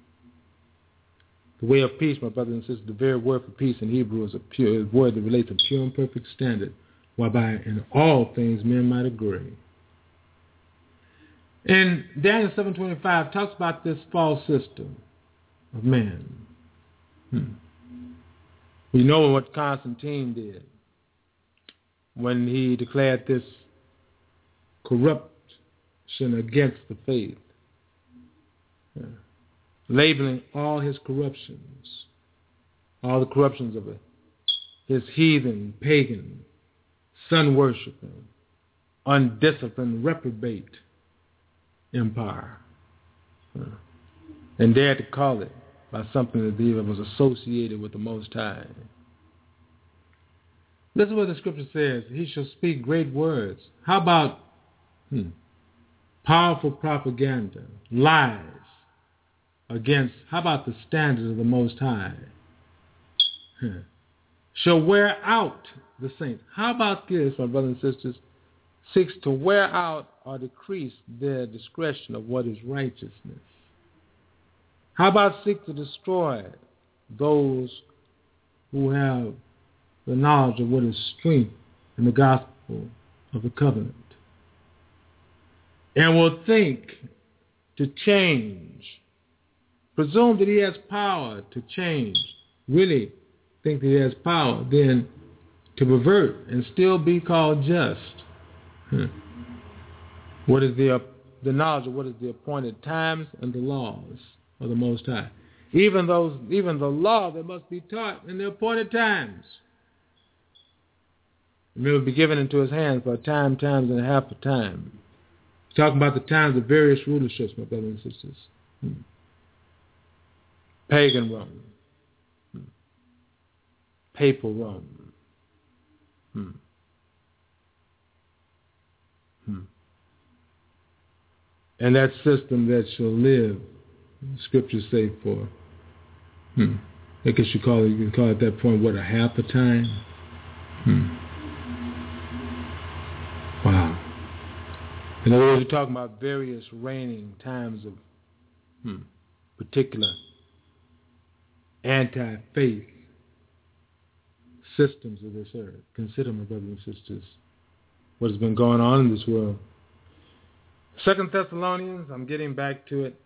The way of peace, my brothers and sisters, the very word for peace in Hebrew is a pure a word that relates to pure and perfect standard, whereby in all things men might agree. And Daniel seven twenty-five talks about this false system of man. Hmm. We know what Constantine did when he declared this corruption against the faith, yeah. Labeling all his corruptions, all the corruptions of it, his heathen, pagan, sun-worshiping, undisciplined, reprobate empire, yeah. And dared to call it by something that even was associated with the Most High. Listen to what the scripture says. He shall speak great words. How about hmm, powerful propaganda, lies against, how about the standards of the Most High? Hmm. Shall wear out the saints. How about this, my brothers and sisters? Seeks to wear out or decrease their discretion of what is righteousness. How about seek to destroy those who have the knowledge of what is strength in the gospel of the covenant, and will think to change, presume that he has power to change, really think that he has power then to pervert and still be called just. Hmm. What is the, uh, the knowledge of what is the appointed times and the laws of the Most High. Even those, even the law that must be taught in the appointed times. It will be given into his hands for a time, times, and a half a time. He's talking about the times of various rulerships, my brothers and sisters. Hmm. Pagan Rome. Hmm. Papal Rome. Hmm. Hmm. And that system that shall live, scriptures say for, hmm, I guess you call it, you can call it at that point, what, a half a time? Hmm. Wow. In other words, we're talking about various reigning times of hmm, particular anti-faith systems of this earth. Consider, my brothers and sisters, what has been going on in this world. Second Thessalonians, I'm getting back to it.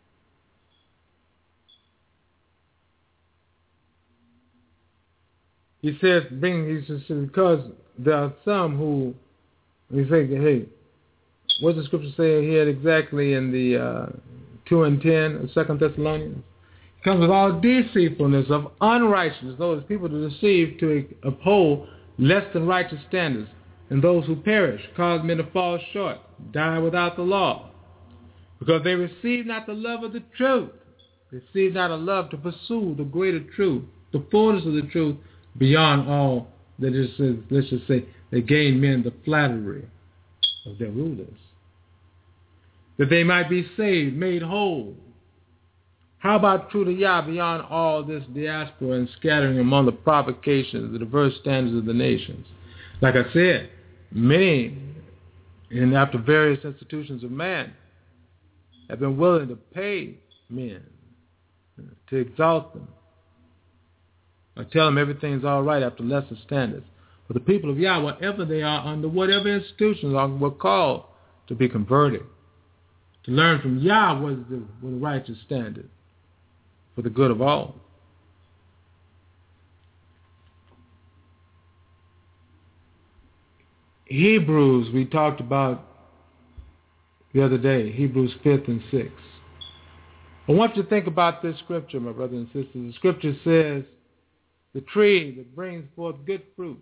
He says, bring, he says, because there are some who, he say, hey, what does the scripture say here exactly in the uh, two and ten of Second Thessalonians? It comes with all deceitfulness of unrighteousness, those people to deceive, to uphold less than righteous standards, and those who perish, cause men to fall short, die without the law, because they receive not the love of the truth, receive not a love to pursue the greater truth, the fullness of the truth, beyond all that is, let's just say, they gain men the flattery of their rulers, that they might be saved, made whole. How about true to Yah beyond all this diaspora and scattering among the provocations, the diverse standards of the nations? Like I said, many, and after various institutions of man, have been willing to pay men to exalt them, I tell them everything's all right after lesser standards. But the people of Yah, whatever they are, under whatever institutions are, were called to be converted, to learn from Yah what is the, what the righteous standard for the good of all. Hebrews, we talked about the other day, Hebrews fifth and sixth. I want you to think about this scripture, my brothers and sisters. The scripture says, the tree that brings forth good fruit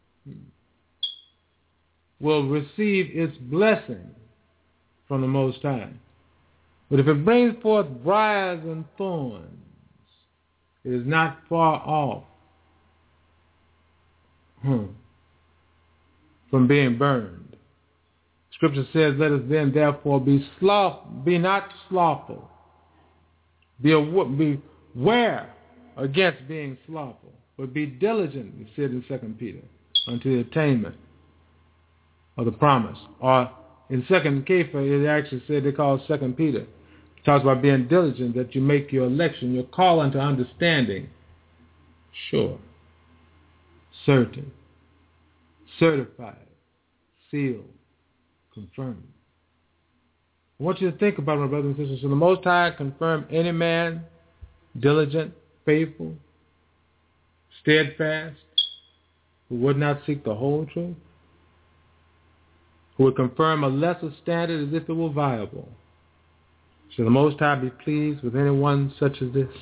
will receive its blessing from the Most High. But if it brings forth briars and thorns, it is not far off hmm, from being burned. Scripture says, let us then therefore be sloth, be not slothful, be beware against being slothful, but be diligent, it said in Second Peter, unto the attainment of the promise. Or in Second Kepha, it actually said, they call it Second Peter. It talks about being diligent, that you make your election, your call unto understanding sure, certain, certified, sealed, confirmed. I want you to think about, my brothers and sisters, so the Most High confirm any man diligent, faithful, steadfast, who would not seek the whole truth, who would confirm a lesser standard as if it were viable. Shall the Most High be pleased with anyone such as this?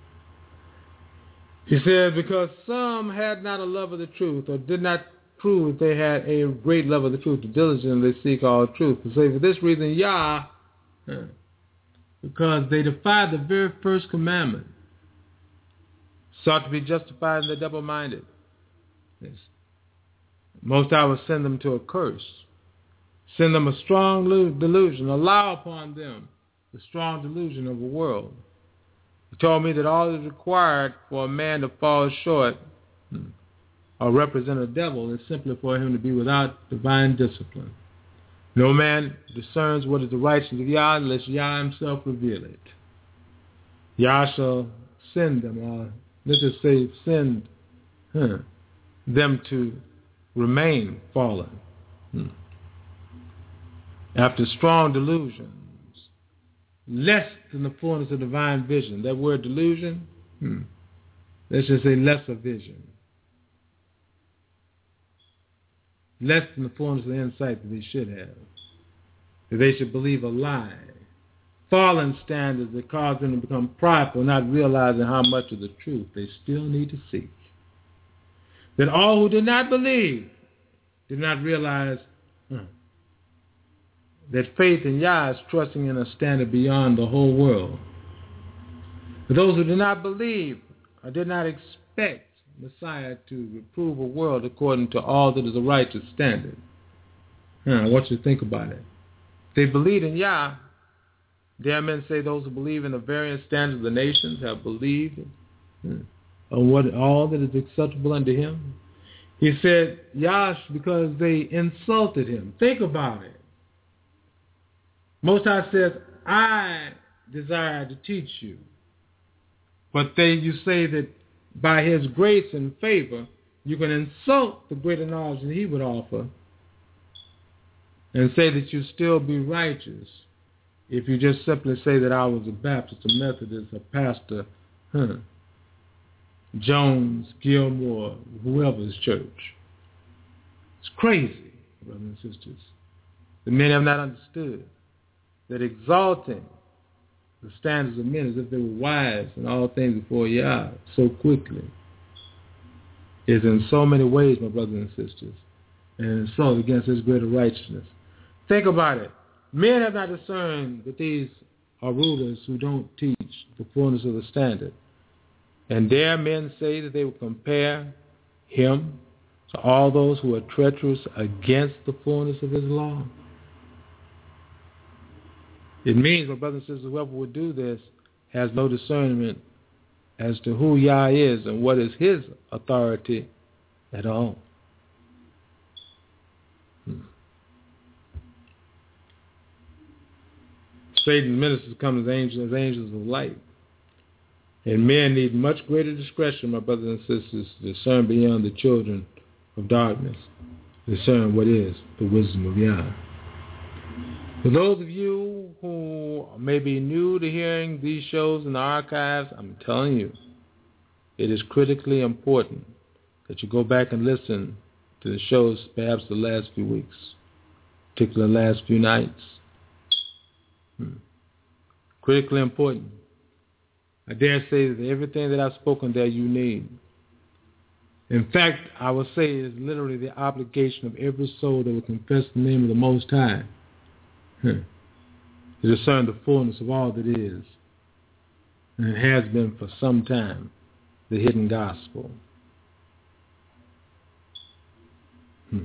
He says, because some had not a love of the truth, or did not prove that they had a great love of the truth, to diligently seek all truth. To say, for this reason, Yah, because they defied the very first commandment, sought to be justified in their double-minded. Yes. Most High will send them to a curse, send them a strong delusion, allow upon them the strong delusion of a world. He told me that all that is required for a man to fall short or represent a devil is simply for him to be without divine discipline. No man discerns what is the righteousness of Yah unless Yah himself reveal it. Yah shall send them, or let's just say send huh, them to remain fallen. Hmm. After strong delusions, less than the fullness of divine vision. That word delusion, hmm, let's just say lesser vision. Less than the fullness of the insight that they should have. That they should believe a lie. Fallen standards that cause them to become prideful, not realizing how much of the truth they still need to seek. That all who did not believe did not realize hmm, that faith in Yah is trusting in a standard beyond the whole world. For those who did not believe or did not expect Messiah to reprove a world according to all that is a righteous standard. Huh, I want you to think about it. If they believed in Yah, dare men say those who believe in the various standards of the nations have believed hmm, on what all that is acceptable unto him? He said, Yah, because they insulted him. Think about it. Most High says, I desire to teach you. But they, you say that by his grace and favor, You can insult the greater knowledge that he would offer and say that you still be righteous if you just simply say that I was a Baptist, a Methodist, a pastor, huh, Jones, Gilmore, whoever's church. It's crazy, brothers and sisters. The men have not understood that exalting the standards of men as if they were wise in all things before Yah so quickly is in so many ways, my brothers and sisters, an insult against his greater righteousness. Think about it. Men have not discerned that these are rulers who don't teach the fullness of the standard. And dare men say that they will compare him to all those who are treacherous against the fullness of his law? It means, my brothers and sisters, whoever would do this has no discernment as to who Yah is and what is his authority at all. Hmm. Satan's ministers come as angels, as angels of light. And men need much greater discretion, my brothers and sisters, to discern beyond the children of darkness, discern what is the wisdom of Yah. For those of you who may be new to hearing these shows in the archives, I'm telling you, it is critically important that you go back and listen to the shows perhaps the last few weeks, particularly the last few nights. Hmm. Critically important. I dare say that everything that I've spoken there you need. In fact, I will say it is literally the obligation of every soul that will confess the name of the Most High hmm. to discern the fullness of all that is, and it has been for some time, the hidden gospel. Hmm.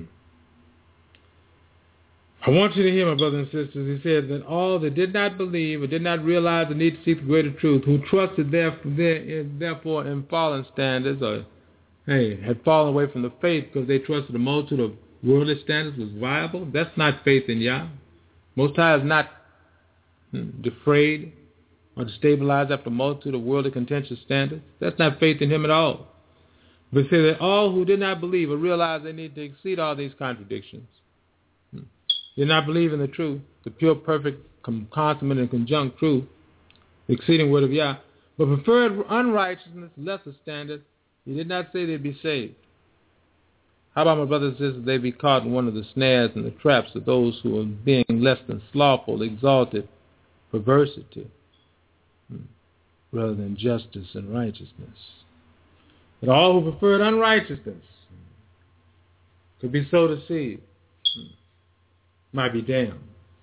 I want you to hear, my brothers and sisters, he said that all that did not believe or did not realize the need to seek the greater truth, who trusted therefore in fallen standards, or hey, had fallen away from the faith because they trusted a multitude of worldly standards was viable, that's not faith in Yah. Most High is not hmm, defrayed or destabilized after a multitude of worldly contentious standards. That's not faith in him at all. But say that all who did not believe or realize they need to exceed all these contradictions, hmm, did not believe in the truth, the pure, perfect, consummate, and conjunct truth, the exceeding word of Yah, but preferred unrighteousness, lesser standards, he did not say they'd be saved. How about, my brothers and sisters, they be caught in one of the snares and the traps of those who are being less than slothful, exalted, perversity, hmm, rather than justice and righteousness. But all who preferred unrighteousness could be so deceived, hmm, might be damned.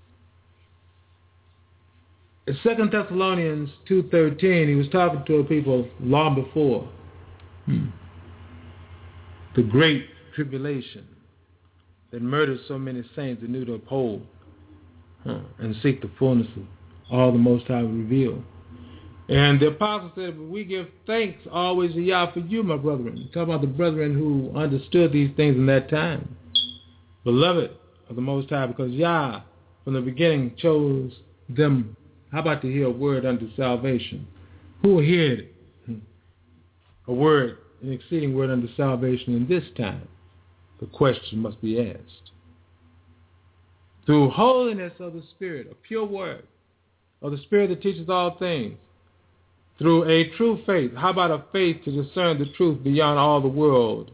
In Second Thessalonians two thirteen, he was talking to a people long before hmm, the great tribulation that murdered so many saints that knew to uphold huh, and seek the fullness of all the Most High revealed. And the apostle said, but we give thanks always to Yah for you, my brethren. Talk about the brethren who understood these things in that time. Beloved of the Most High, because Yah from the beginning chose them. How about to hear a word unto salvation? Who will hear it? A word, an exceeding word unto salvation in this time? The question must be asked. Through holiness of the Spirit, a pure word, of the Spirit that teaches all things, through a true faith. How about a faith to discern the truth beyond all the world,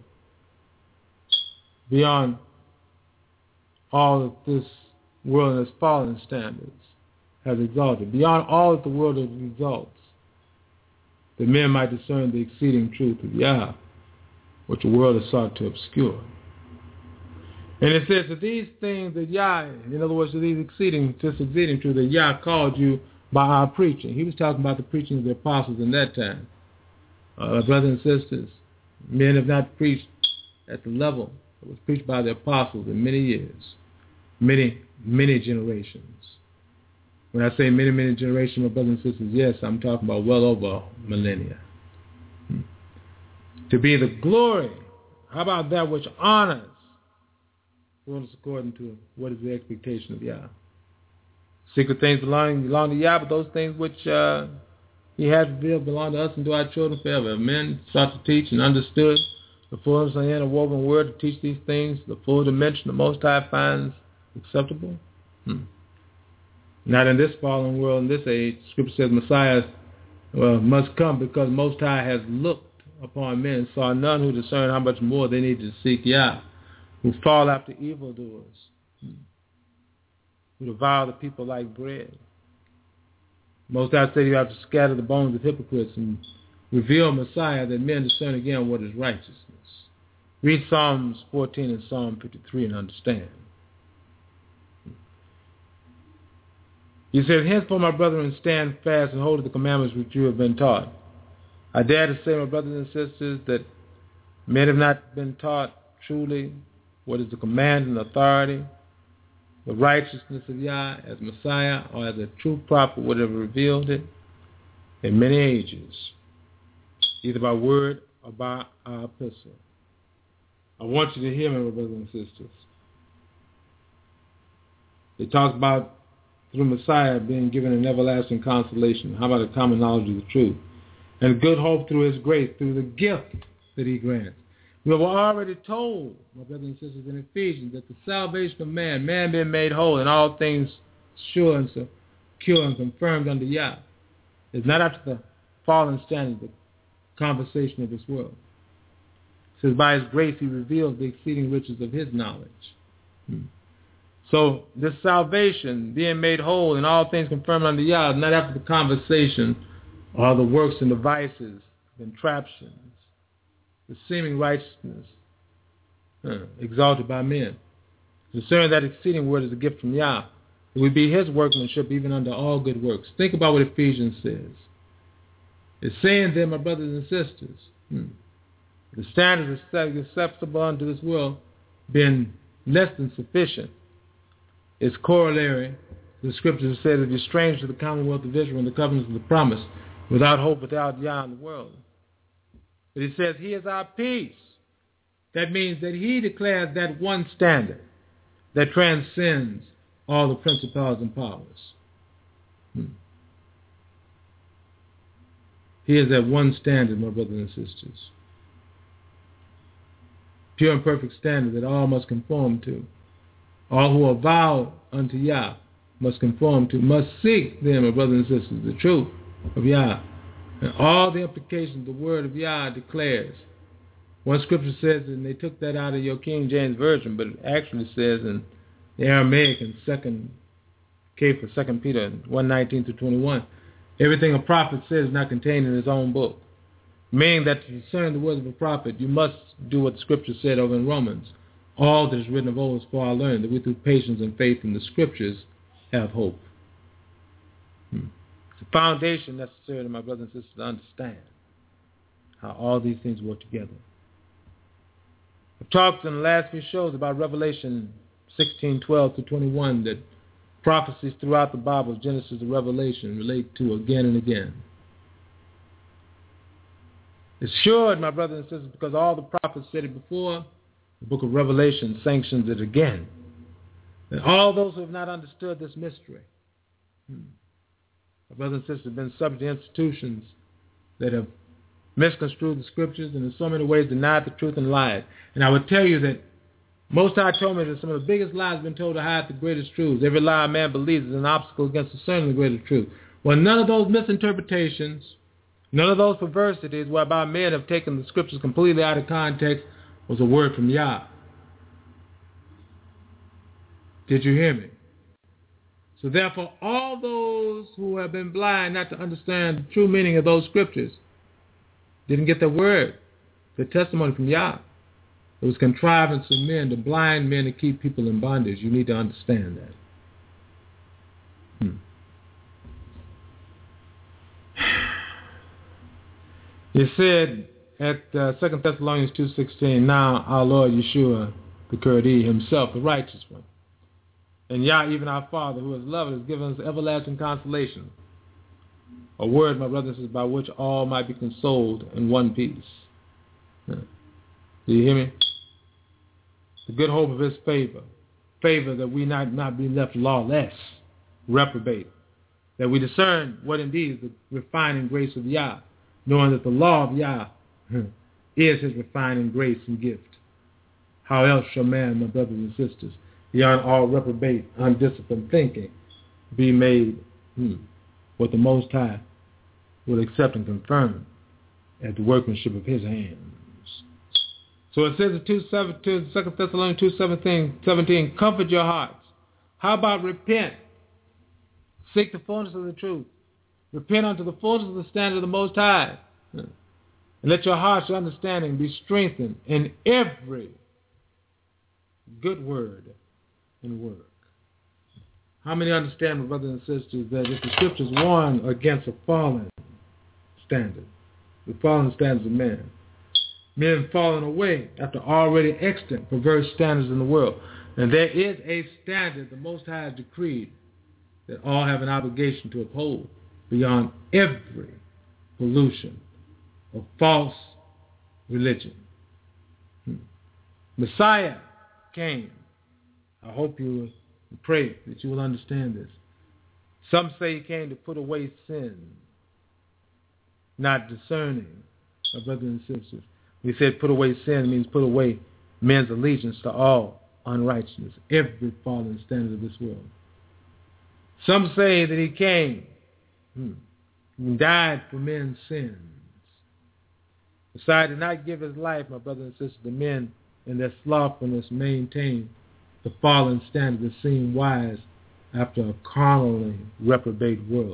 beyond all that this world and its fallen standards has exalted, beyond all that the world exalts, that men might discern the exceeding truth of Yah, which the world has sought to obscure. And it says that these things that Yah, in other words, these exceeding, this exceeding truth that Yah called you by our preaching. He was talking about the preaching of the apostles in that time. Uh, brothers and sisters, men have not preached at the level that was preached by the apostles in many years, many, many generations. When I say many, many generations, my brothers and sisters, yes, I'm talking about well over millennia. Hmm. To be the glory, how about that which honors, according to what is the expectation of Yah. Secret things belong, belong to Yah, but those things which uh, he has revealed belong to us and to our children forever. Men sought to teach and understood the fullness of the interwoven word to teach these things, the full dimension the Most High finds acceptable? Hmm. Not in this fallen world, in this age. Scripture says Messiah well, must come because Most High has looked upon men and saw none who discern how much more they need to seek Yah, who fall after evildoers, hmm. who devour the people like bread. Most High said you have to scatter the bones of hypocrites and reveal Messiah that men discern again what is righteousness. Read Psalms fourteen and Psalm fifty-three and understand. He says, henceforth, my brethren, stand fast and hold to the commandments which you have been taught. I dare to say, my brothers and sisters, that men have not been taught truly what is the command and authority, the righteousness of Yah as Messiah or as a true prophet would have revealed it in many ages, either by word or by our epistle. I want you to hear me, my brothers and sisters. It talks about through Messiah being given an everlasting consolation. How about a common knowledge of the truth? And good hope through his grace, through the gift that he grants. We were already told, my brothers and sisters, in Ephesians, that the salvation of man, man being made whole in all things sure and secure and confirmed under Yah, is not after the fallen standard, the conversation of this world. It says, by his grace he reveals the exceeding riches of his knowledge. Hmm. So this salvation, being made whole in all things confirmed under Yah, not after the conversation or the works and devices, contraptions, the seeming righteousness uh, exalted by men. Discern that exceeding word is a gift from Yah. It would be his workmanship even unto all good works. Think about what Ephesians says. It's saying then, my brothers and sisters, hmm, the standards acceptable unto this world being less than sufficient. Its corollary, the scriptures said, if you're strange to the commonwealth of Israel and the covenants of the promise, without hope, without Yah in the world. But he says, he is our peace. That means that he declares that one standard that transcends all the principalities and powers. Hmm. He is that one standard, my brothers and sisters. Pure and perfect standard that all must conform to. All who are vowed unto Yah must conform to, must seek them, my brothers and sisters, the truth of Yah. And all the implications the word of Yah declares. One scripture says, and they took that out of your King James Version, but it actually says in the Aramaic in second K for Second Peter one nineteen through twenty-one, everything a prophet says is not contained in his own book. Meaning that to discern the words of a prophet, you must do what the scripture said over in Romans. All that is written of old is for our learning, that we through patience and faith in the scriptures have hope. Hmm. It's a foundation necessary to my brothers and sisters to understand how all these things work together. I've talked in the last few shows about Revelation sixteen, twelve to twenty-one, that prophecies throughout the Bible, Genesis to Revelation, relate to again and again. It's sure, my brothers and sisters, because all the prophets said it before, the book of Revelation sanctions it again. And all those who have not understood this mystery, hmm, my brothers and sisters have been subject to institutions that have misconstrued the scriptures and in so many ways denied the truth and lied. And I would tell you that Most High told me that some of the biggest lies have been told to hide the greatest truths. Every lie a man believes is an obstacle against discerning the greatest truth. Well, none of those misinterpretations, none of those perversities whereby men have taken the scriptures completely out of context was a word from Yah. Did you hear me? So therefore, all those who have been blind not to understand the true meaning of those scriptures didn't get the word, the testimony from Yah. It was contrivance of men, to blind men, to keep people in bondage. You need to understand that. Hmm. He said at uh, Second Thessalonians two sixteen, now our Lord Yeshua, the Kurdi himself, the righteous one, and Yah, even our Father, who has loved us, given us everlasting consolation. A word, my brothers, is by which all might be consoled in one piece. Yeah. Do you hear me? The good hope of his favor. Favor that we not, not be left lawless, reprobate. That we discern what indeed is the refining grace of Yah, knowing that the law of Yah is his refining grace and gift. How else shall man, my brothers and sisters, beyond all reprobate, undisciplined thinking, be made hmm, what the Most High will accept and confirm as the workmanship of his hands. So it says in Second Thessalonians two seventeen, comfort your hearts. How about repent? Seek the fullness of the truth. Repent unto the fullness of the standard of the Most High. And let your heart's understanding be strengthened in every good word and work. How many understand, my brothers and sisters, that if the scriptures warn against a fallen standard, the fallen standards of man, men falling away after already extant perverse standards in the world, and there is a standard the Most High has decreed that all have an obligation to uphold beyond every pollution of false religion. Hmm. Messiah came. I hope you pray that you will understand this. Some say he came to put away sin, not discerning, my brothers and sisters. We said put away sin means put away men's allegiance to all unrighteousness, every fallen standard of this world. Some say that he came hmm, and died for men's sins. Messiah did not give his life, my brothers and sisters, to men in their slothfulness maintain the fallen standard that seem wise after a carnally reprobate world.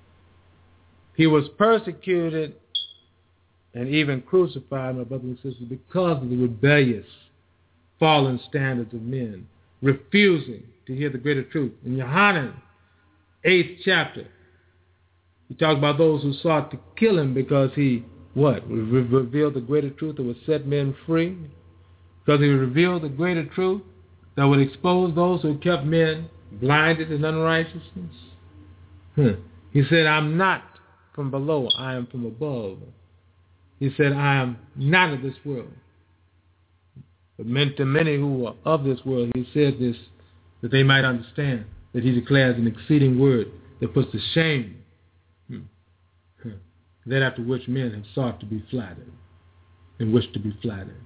He was persecuted and even crucified, my brothers and sisters, because of the rebellious, fallen standards of men, refusing to hear the greater truth. In Yohanan, eighth chapter, he talks about those who sought to kill him because he, what, Re- revealed the greater truth that would set men free? Because he revealed the greater truth that would expose those who kept men blinded in unrighteousness? Hmm. He said, I'm not from below, I am from above. He said, I am not of this world. But meant to many who are of this world, he said this, that they might understand that he declares an exceeding word that puts to shame hmm. Hmm. that after which men have sought to be flattered and wish to be flattered.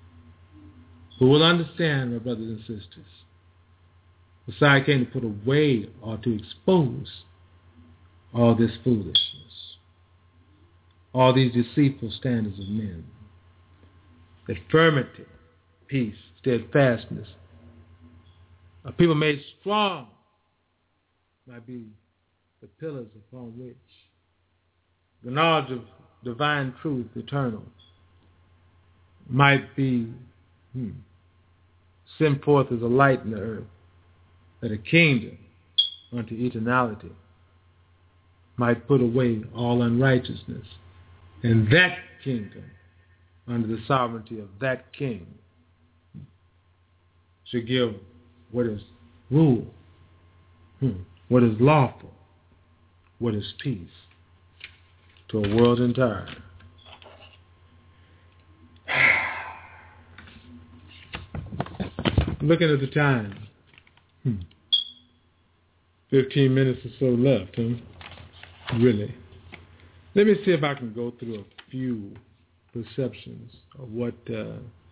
Who will understand, my brothers and sisters, Messiah came to put away or to expose all this foolishness, all these deceitful standards of men, that firmity, peace, steadfastness, a people made strong might be the pillars upon which the knowledge of divine truth eternal might be hmm, sent forth as a light in the earth, that a kingdom unto eternality might put away all unrighteousness, and that kingdom under the sovereignty of that king should give what is rule, hmm, what is lawful, what is peace to a world entire. Looking at the time, hmm. fifteen minutes or so left, huh? Really. Let me see if I can go through a few perceptions of what uh,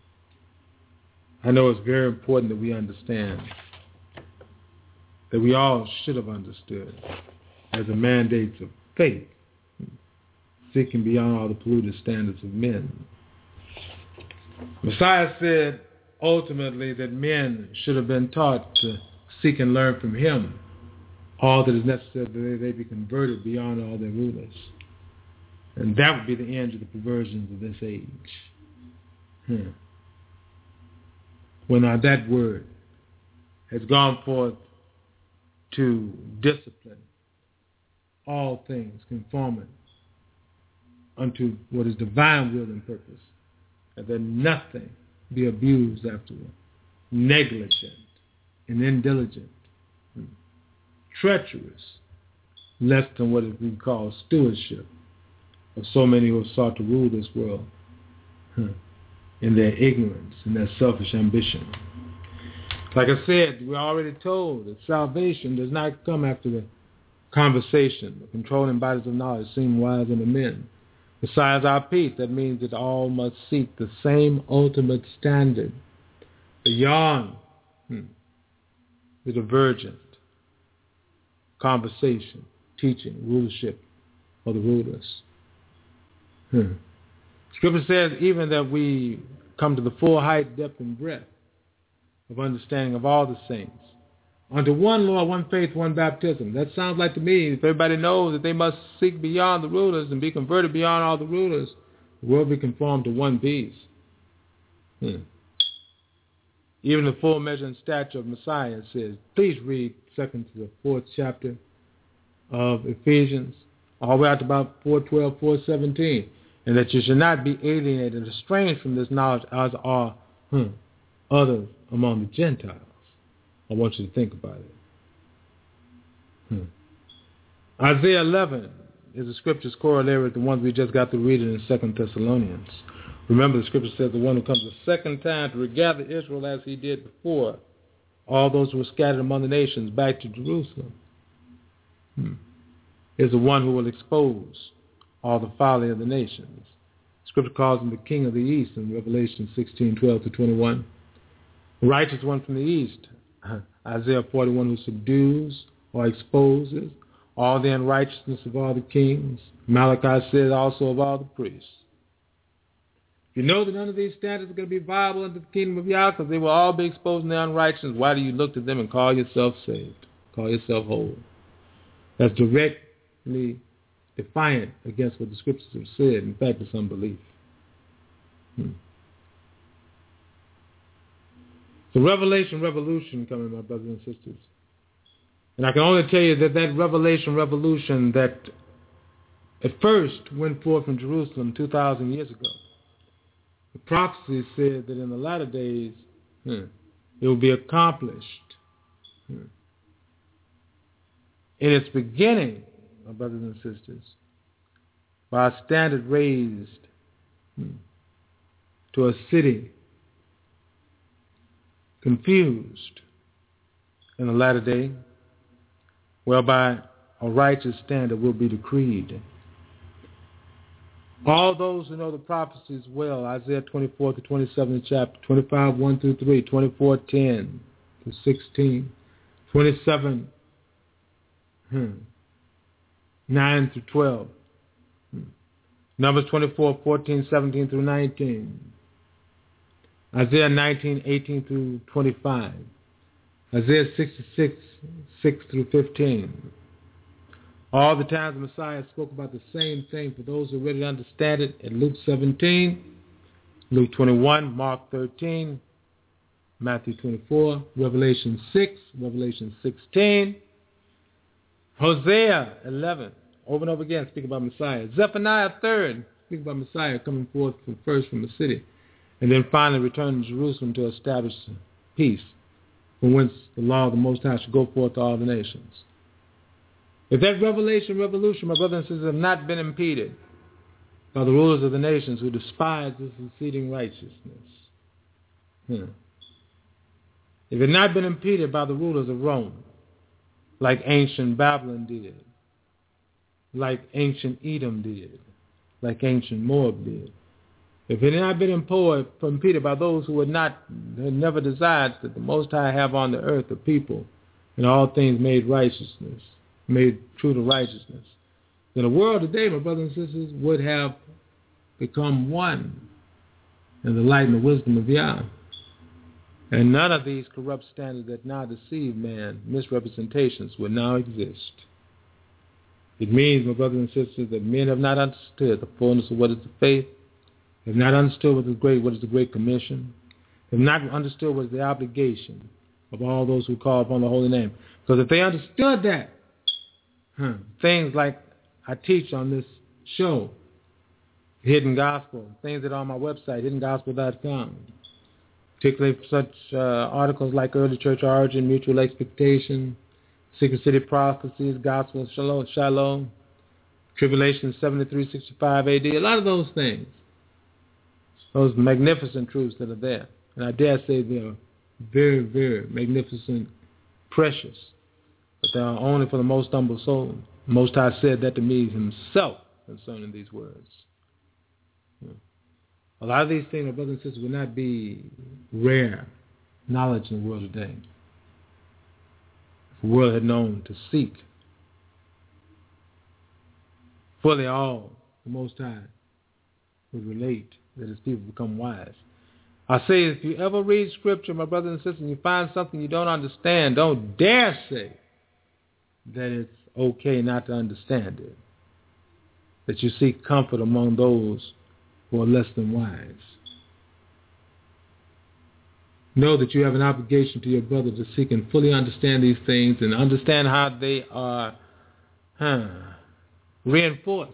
I know is very important that we understand, that we all should have understood as a mandate of faith, seeking beyond all the polluted standards of men. Messiah said ultimately that men should have been taught to seek and learn from him all that is necessary that they be converted beyond all their rulers. And that would be the end of the perversions of this age. Hmm. When now that word has gone forth to discipline all things conforming unto what is divine will and purpose, and that nothing be abused afterward, negligent and indiligent, hmm. treacherous, less than what is being called stewardship of so many who have sought to rule this world huh, in their ignorance and their selfish ambition. Like I said, we're already told that salvation does not come after the conversation, the controlling bodies of knowledge seem wise unto men, Messiah is our peace. That means that all must seek the same ultimate standard beyond hmm, the divergent conversation, teaching, rulership of the rulers. Hmm. Scripture says even that we come to the full height, depth, and breadth of understanding of all the saints. Unto one Lord, one faith, one baptism. That sounds like to me, if everybody knows that they must seek beyond the rulers and be converted beyond all the rulers, the world be conformed to one peace. Hmm. Even the full measure and stature of Messiah says, please read second to the fourth chapter of Ephesians, all the way out to about four twelve, four seventeen, and that you should not be alienated and estranged from this knowledge as are hmm, others among the Gentiles. I want you to think about it. Hmm. Isaiah eleven is the scripture's corollary with the ones we just got through reading in Second Thessalonians. Remember, the scripture says the one who comes a second time to regather Israel as he did before, all those who were scattered among the nations back to Jerusalem, hmm. is the one who will expose all the folly of the nations. Scripture calls him the King of the East in Revelation sixteen, twelve to twenty-one. The righteous one from the East, Isaiah forty-one, who subdues or exposes all the unrighteousness of all the kings. Malachi says also of all the priests. You know that none of these standards are going to be viable in the kingdom of Yah because they will all be exposed in their unrighteousness. Why do you look to them and call yourself saved? Call yourself whole? That's directly defiant against what the scriptures have said. In fact, it's unbelief. Hmm. The revelation revolution coming, my brothers and sisters. And I can only tell you that that revelation revolution that at first went forth from Jerusalem two thousand years ago, the prophecy said that in the latter days hmm, it will be accomplished. Hmm. In its beginning, my brothers and sisters, by a standard raised hmm, to a city confused in the latter day, whereby a righteous standard will be decreed. All those who know the prophecies well, Isaiah twenty-four to twenty-seven chapter, twenty-five, one through three, twenty-four, ten to sixteen, twenty-seven, hmm, nine to twelve, hmm. Numbers twenty-four, fourteen, seventeen through nineteen, Isaiah nineteen, eighteen through twenty-five, Isaiah sixty-six, six through fifteen. All the times the Messiah spoke about the same thing for those who really understand it in Luke seventeen, Luke twenty-one, Mark thirteen, Matthew twenty-four, Revelation six, Revelation sixteen, Hosea eleven, over and over again speaking about Messiah. Zephaniah third, speaking about Messiah coming forth from first from the city, and then finally returning to Jerusalem to establish peace, from whence the law of the Most High should go forth to all the nations. If that revelation revolution, my brothers and sisters, have not been impeded by the rulers of the nations who despise this exceeding righteousness, hmm. if it had not been impeded by the rulers of Rome, like ancient Babylon did, like ancient Edom did, like ancient Moab did, if it had not been imposed, impeded by those who had not, had never desired that the Most High have on the earth a people and all things made righteousness, made true to righteousness, then the world today, my brothers and sisters, would have become one in the light and the wisdom of Yah. And none of these corrupt standards that now deceive man, misrepresentations, would now exist. It means, my brothers and sisters, that men have not understood the fullness of what is the faith, have not understood what is great, what is the Great Commission, have not understood what is the obligation of all those who call upon the holy name. Because if they understood that, huh, things like I teach on this show, Hidden Gospel, things that are on my website, hidden gospel dot com, particularly such uh, articles like Early Church Origin, Mutual Expectation, Secret City Prophecies, Gospel Shalom, Shalom, Tribulation seventy-three sixty-five A D, a lot of those things, those magnificent truths that are there. And I dare say they are very, very magnificent, precious, but they are only for the most humble soul. Most High said that to me himself concerning these words. A lot of these things, my brothers and sisters, would not be rare knowledge in the world today. If the world had known to seek fully all the Most High would relate that his people become wise. I say, if you ever read Scripture, my brothers and sisters, and you find something you don't understand, don't dare say that it's okay not to understand it. That you seek comfort among those who are less than wise. Know that you have an obligation to your brother to seek and fully understand these things and understand how they are huh, reinforced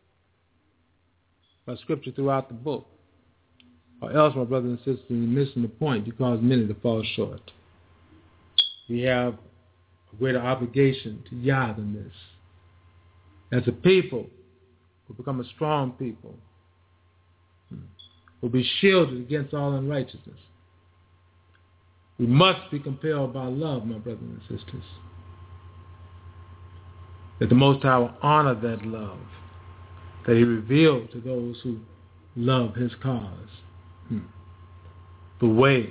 by Scripture throughout the book. Or else, my brothers and sisters, you're missing the point. You cause many to fall short. We have a greater obligation to Yah than this. As a people, we'll become a strong people. We'll be shielded against all unrighteousness. We must be compelled by love, my brothers and sisters. That the Most High will honor that love that he revealed to those who love his cause. Hmm. The way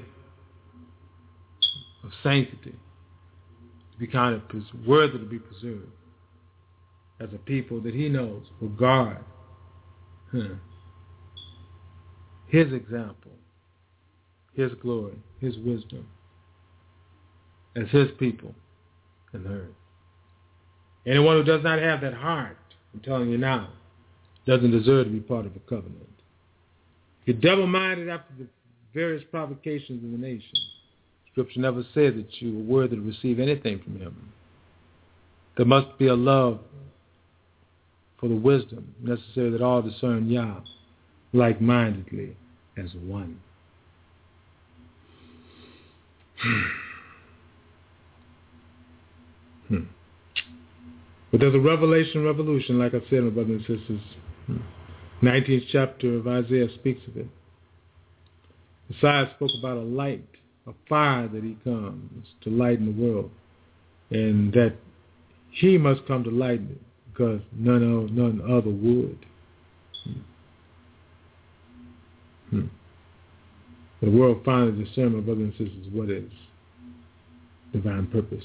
of sanctity to be kind of worthy to be preserved as a people that he knows will guard hmm, his example, his glory, his wisdom as his people in the earth. Anyone who does not have that heart, I'm telling you now, doesn't deserve to be part of the covenant. You're double-minded after the various provocations of the nation. Scripture never said that you were worthy to receive anything from him. There must be a love for the wisdom necessary that all discern Yah like-mindedly as one. hmm. But there's a revelation revolution, like I said, my brothers and sisters. nineteenth chapter of Isaiah speaks of it. Messiah spoke about a light, a fire that he comes to lighten the world, and that he must come to lighten it because none, else, none other would. Hmm. Hmm. The world finally discerns, my brothers and sisters, what is divine purpose.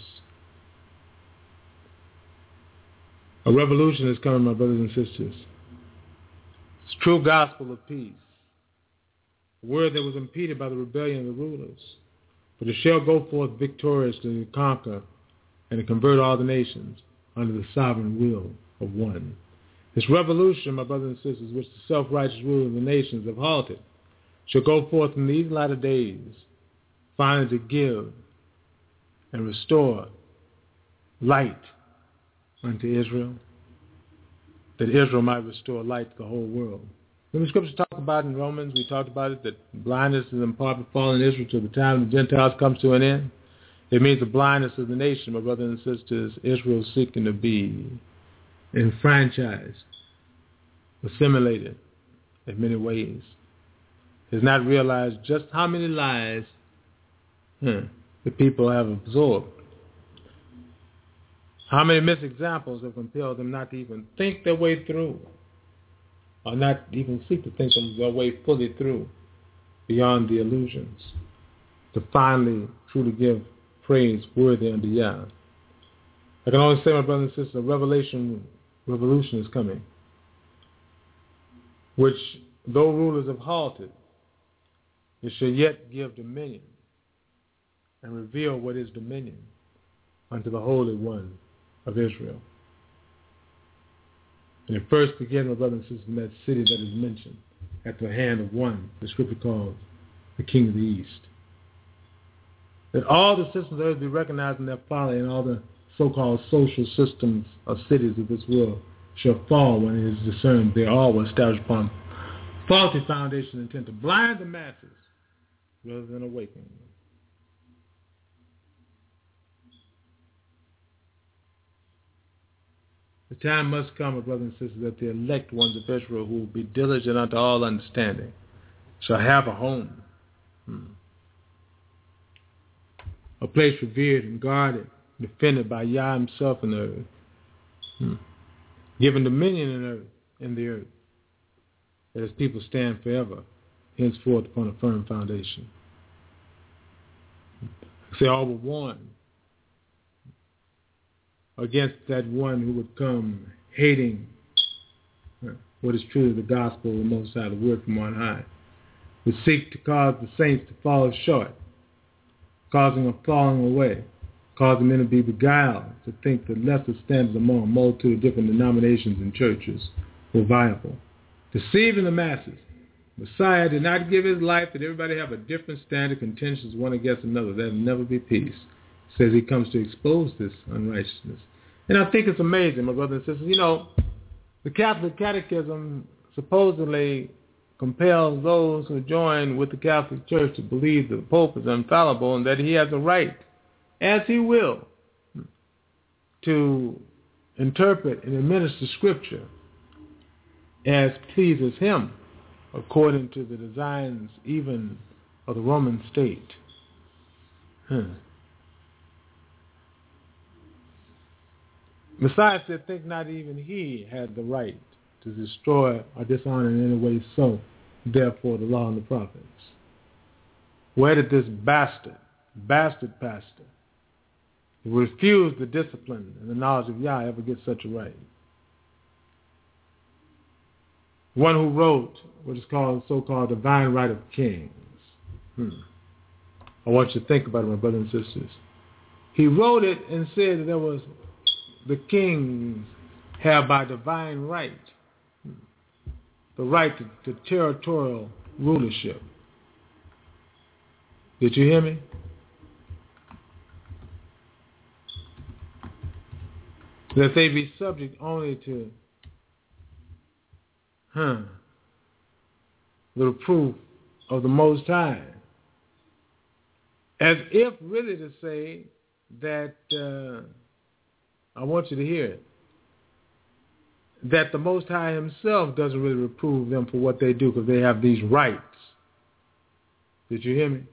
A revolution is coming, my brothers and sisters. It's true gospel of peace. A word that was impeded by the rebellion of the rulers. But it shall go forth victoriously to conquer and to convert all the nations under the sovereign will of one. This revolution, my brothers and sisters, which the self-righteous rulers of the nations have halted, shall go forth in these latter days, finally to give and restore light unto Israel, that Israel might restore light to the whole world. When the scriptures talk about in Romans, we talked about it, that blindness is in part befallen Israel till the time the Gentiles comes to an end. It means the blindness of the nation, my brothers and sisters, Israel seeking to be enfranchised, assimilated in many ways. Has not realized just how many lies hmm, the people have absorbed. How many misexamples have compelled them not to even think their way through, or not even seek to think their way fully through beyond the illusions, to finally truly give praise worthy unto Yah. I can only say, my brothers and sisters, a revelation revolution is coming, which, though rulers have halted, it shall yet give dominion and reveal what is dominion unto the Holy One of Israel. And it first began, my brothers and sisters, in that city that is mentioned at the hand of one, the scripture calls the King of the East. That all the systems of earth be recognized in their folly, and all the so-called social systems of cities of this world shall fall when it is discerned they all were established upon faulty foundation intent to blind the masses rather than awaken them. The time must come, my brothers and sisters, that the elect ones of Israel, who will be diligent unto all understanding, shall have a home, hmm. a place revered and guarded, defended by Yah himself in the earth, hmm. given dominion in earth, in the earth, that his people stand forever, henceforth upon a firm foundation. Say all but one against that one who would come hating what is truly the gospel of the Most High, the word from on high, would seek to cause the saints to fall short, causing a falling away, causing men to be beguiled to think that lesser standards among a multitude of different denominations and churches were viable, deceiving the masses. Messiah did not give his life that everybody have a different standard, contentions one against another. There will never be peace. He says he comes to expose this unrighteousness. And I think it's amazing, my brothers and sisters. You know, the Catholic Catechism supposedly compels those who join with the Catholic Church to believe that the Pope is infallible and that he has a right, as he will, to interpret and administer Scripture as pleases him, according to the designs even of the Roman state. Huh. Messiah said, think not even he had the right to destroy or dishonor in any way, so therefore the law and the prophets. Where did this bastard, bastard pastor, who refused the discipline and the knowledge of Yah ever get such a right? One who wrote what is called so-called divine right of kings. Hmm. I want you to think about it, my brothers and sisters. He wrote it and said that there was the kings have by divine right the right to, to territorial rulership. Did you hear me? That they be subject only to huh, the reproof of the Most High. As if really to say that, uh, I want you to hear it, that the Most High himself doesn't really reprove them for what they do because they have these rights. Did you hear me?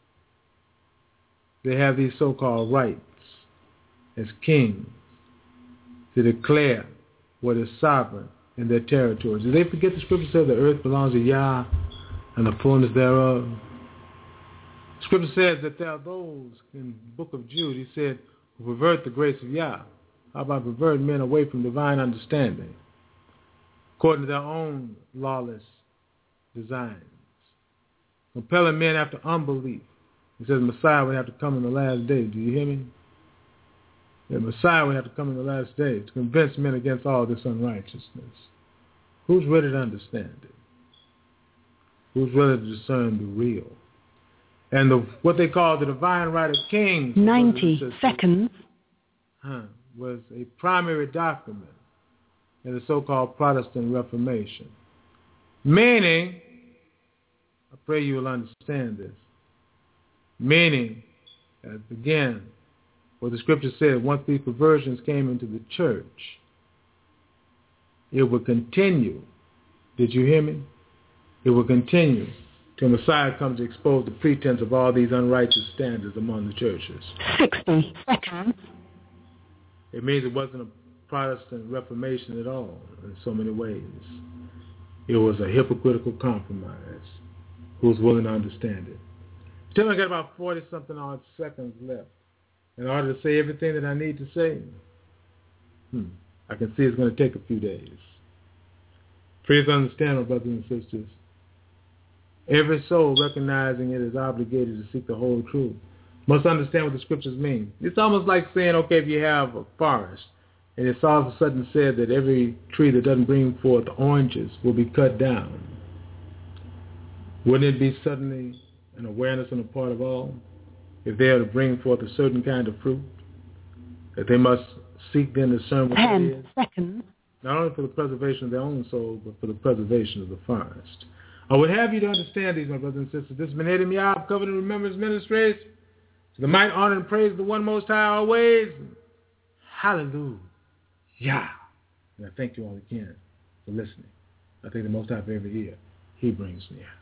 They have these so-called rights as kings to declare what is sovereign in their territories. Did they forget the scripture says the earth belongs to Yah and the fullness thereof? The scripture says that there are those in the book of Jude, he said, who pervert the grace of Yah. How about pervert men away from divine understanding, according to their own lawless designs, compelling men after unbelief. He says Messiah would have to come in the last days. Do you hear me? The Messiah would have to come in the last days to convince men against all this unrighteousness. Who's ready to understand it? Who's ready to discern the real? And the, what they call the divine right of kings. ninety seconds. Huh, was a primary document in the so-called Protestant Reformation. Meaning, I pray you will understand this, meaning, as again, what the scripture said, once these perversions came into the church, it will continue. Did you hear me? It will continue till Messiah comes to expose the pretense of all these unrighteous standards among the churches. sixty seconds. It means it wasn't a Protestant Reformation at all in so many ways. It was a hypocritical compromise. Who's willing to understand it? Still, I got about forty-something odd seconds left in order to say everything that I need to say. Hmm. I can see it's going to take a few days. Please understand, my brothers and sisters, every soul recognizing it is obligated to seek the whole truth must understand what the scriptures mean. It's almost like saying, okay, if you have a forest, and it's all of a sudden said that every tree that doesn't bring forth oranges will be cut down. Wouldn't it be suddenly an awareness on the part of all, if they are to bring forth a certain kind of fruit, that they must seek then to discern what it is? Seconds. Not only for the preservation of their own soul, but for the preservation of the forest. I would have you to understand these, my brothers and sisters. This has been Eddie Meow of Covenant Remembrance Ministries. To the might, honor, and praise of the one Most High always. Hallelujah. And I thank you all again for listening. I thank the Most High for every ear He brings near.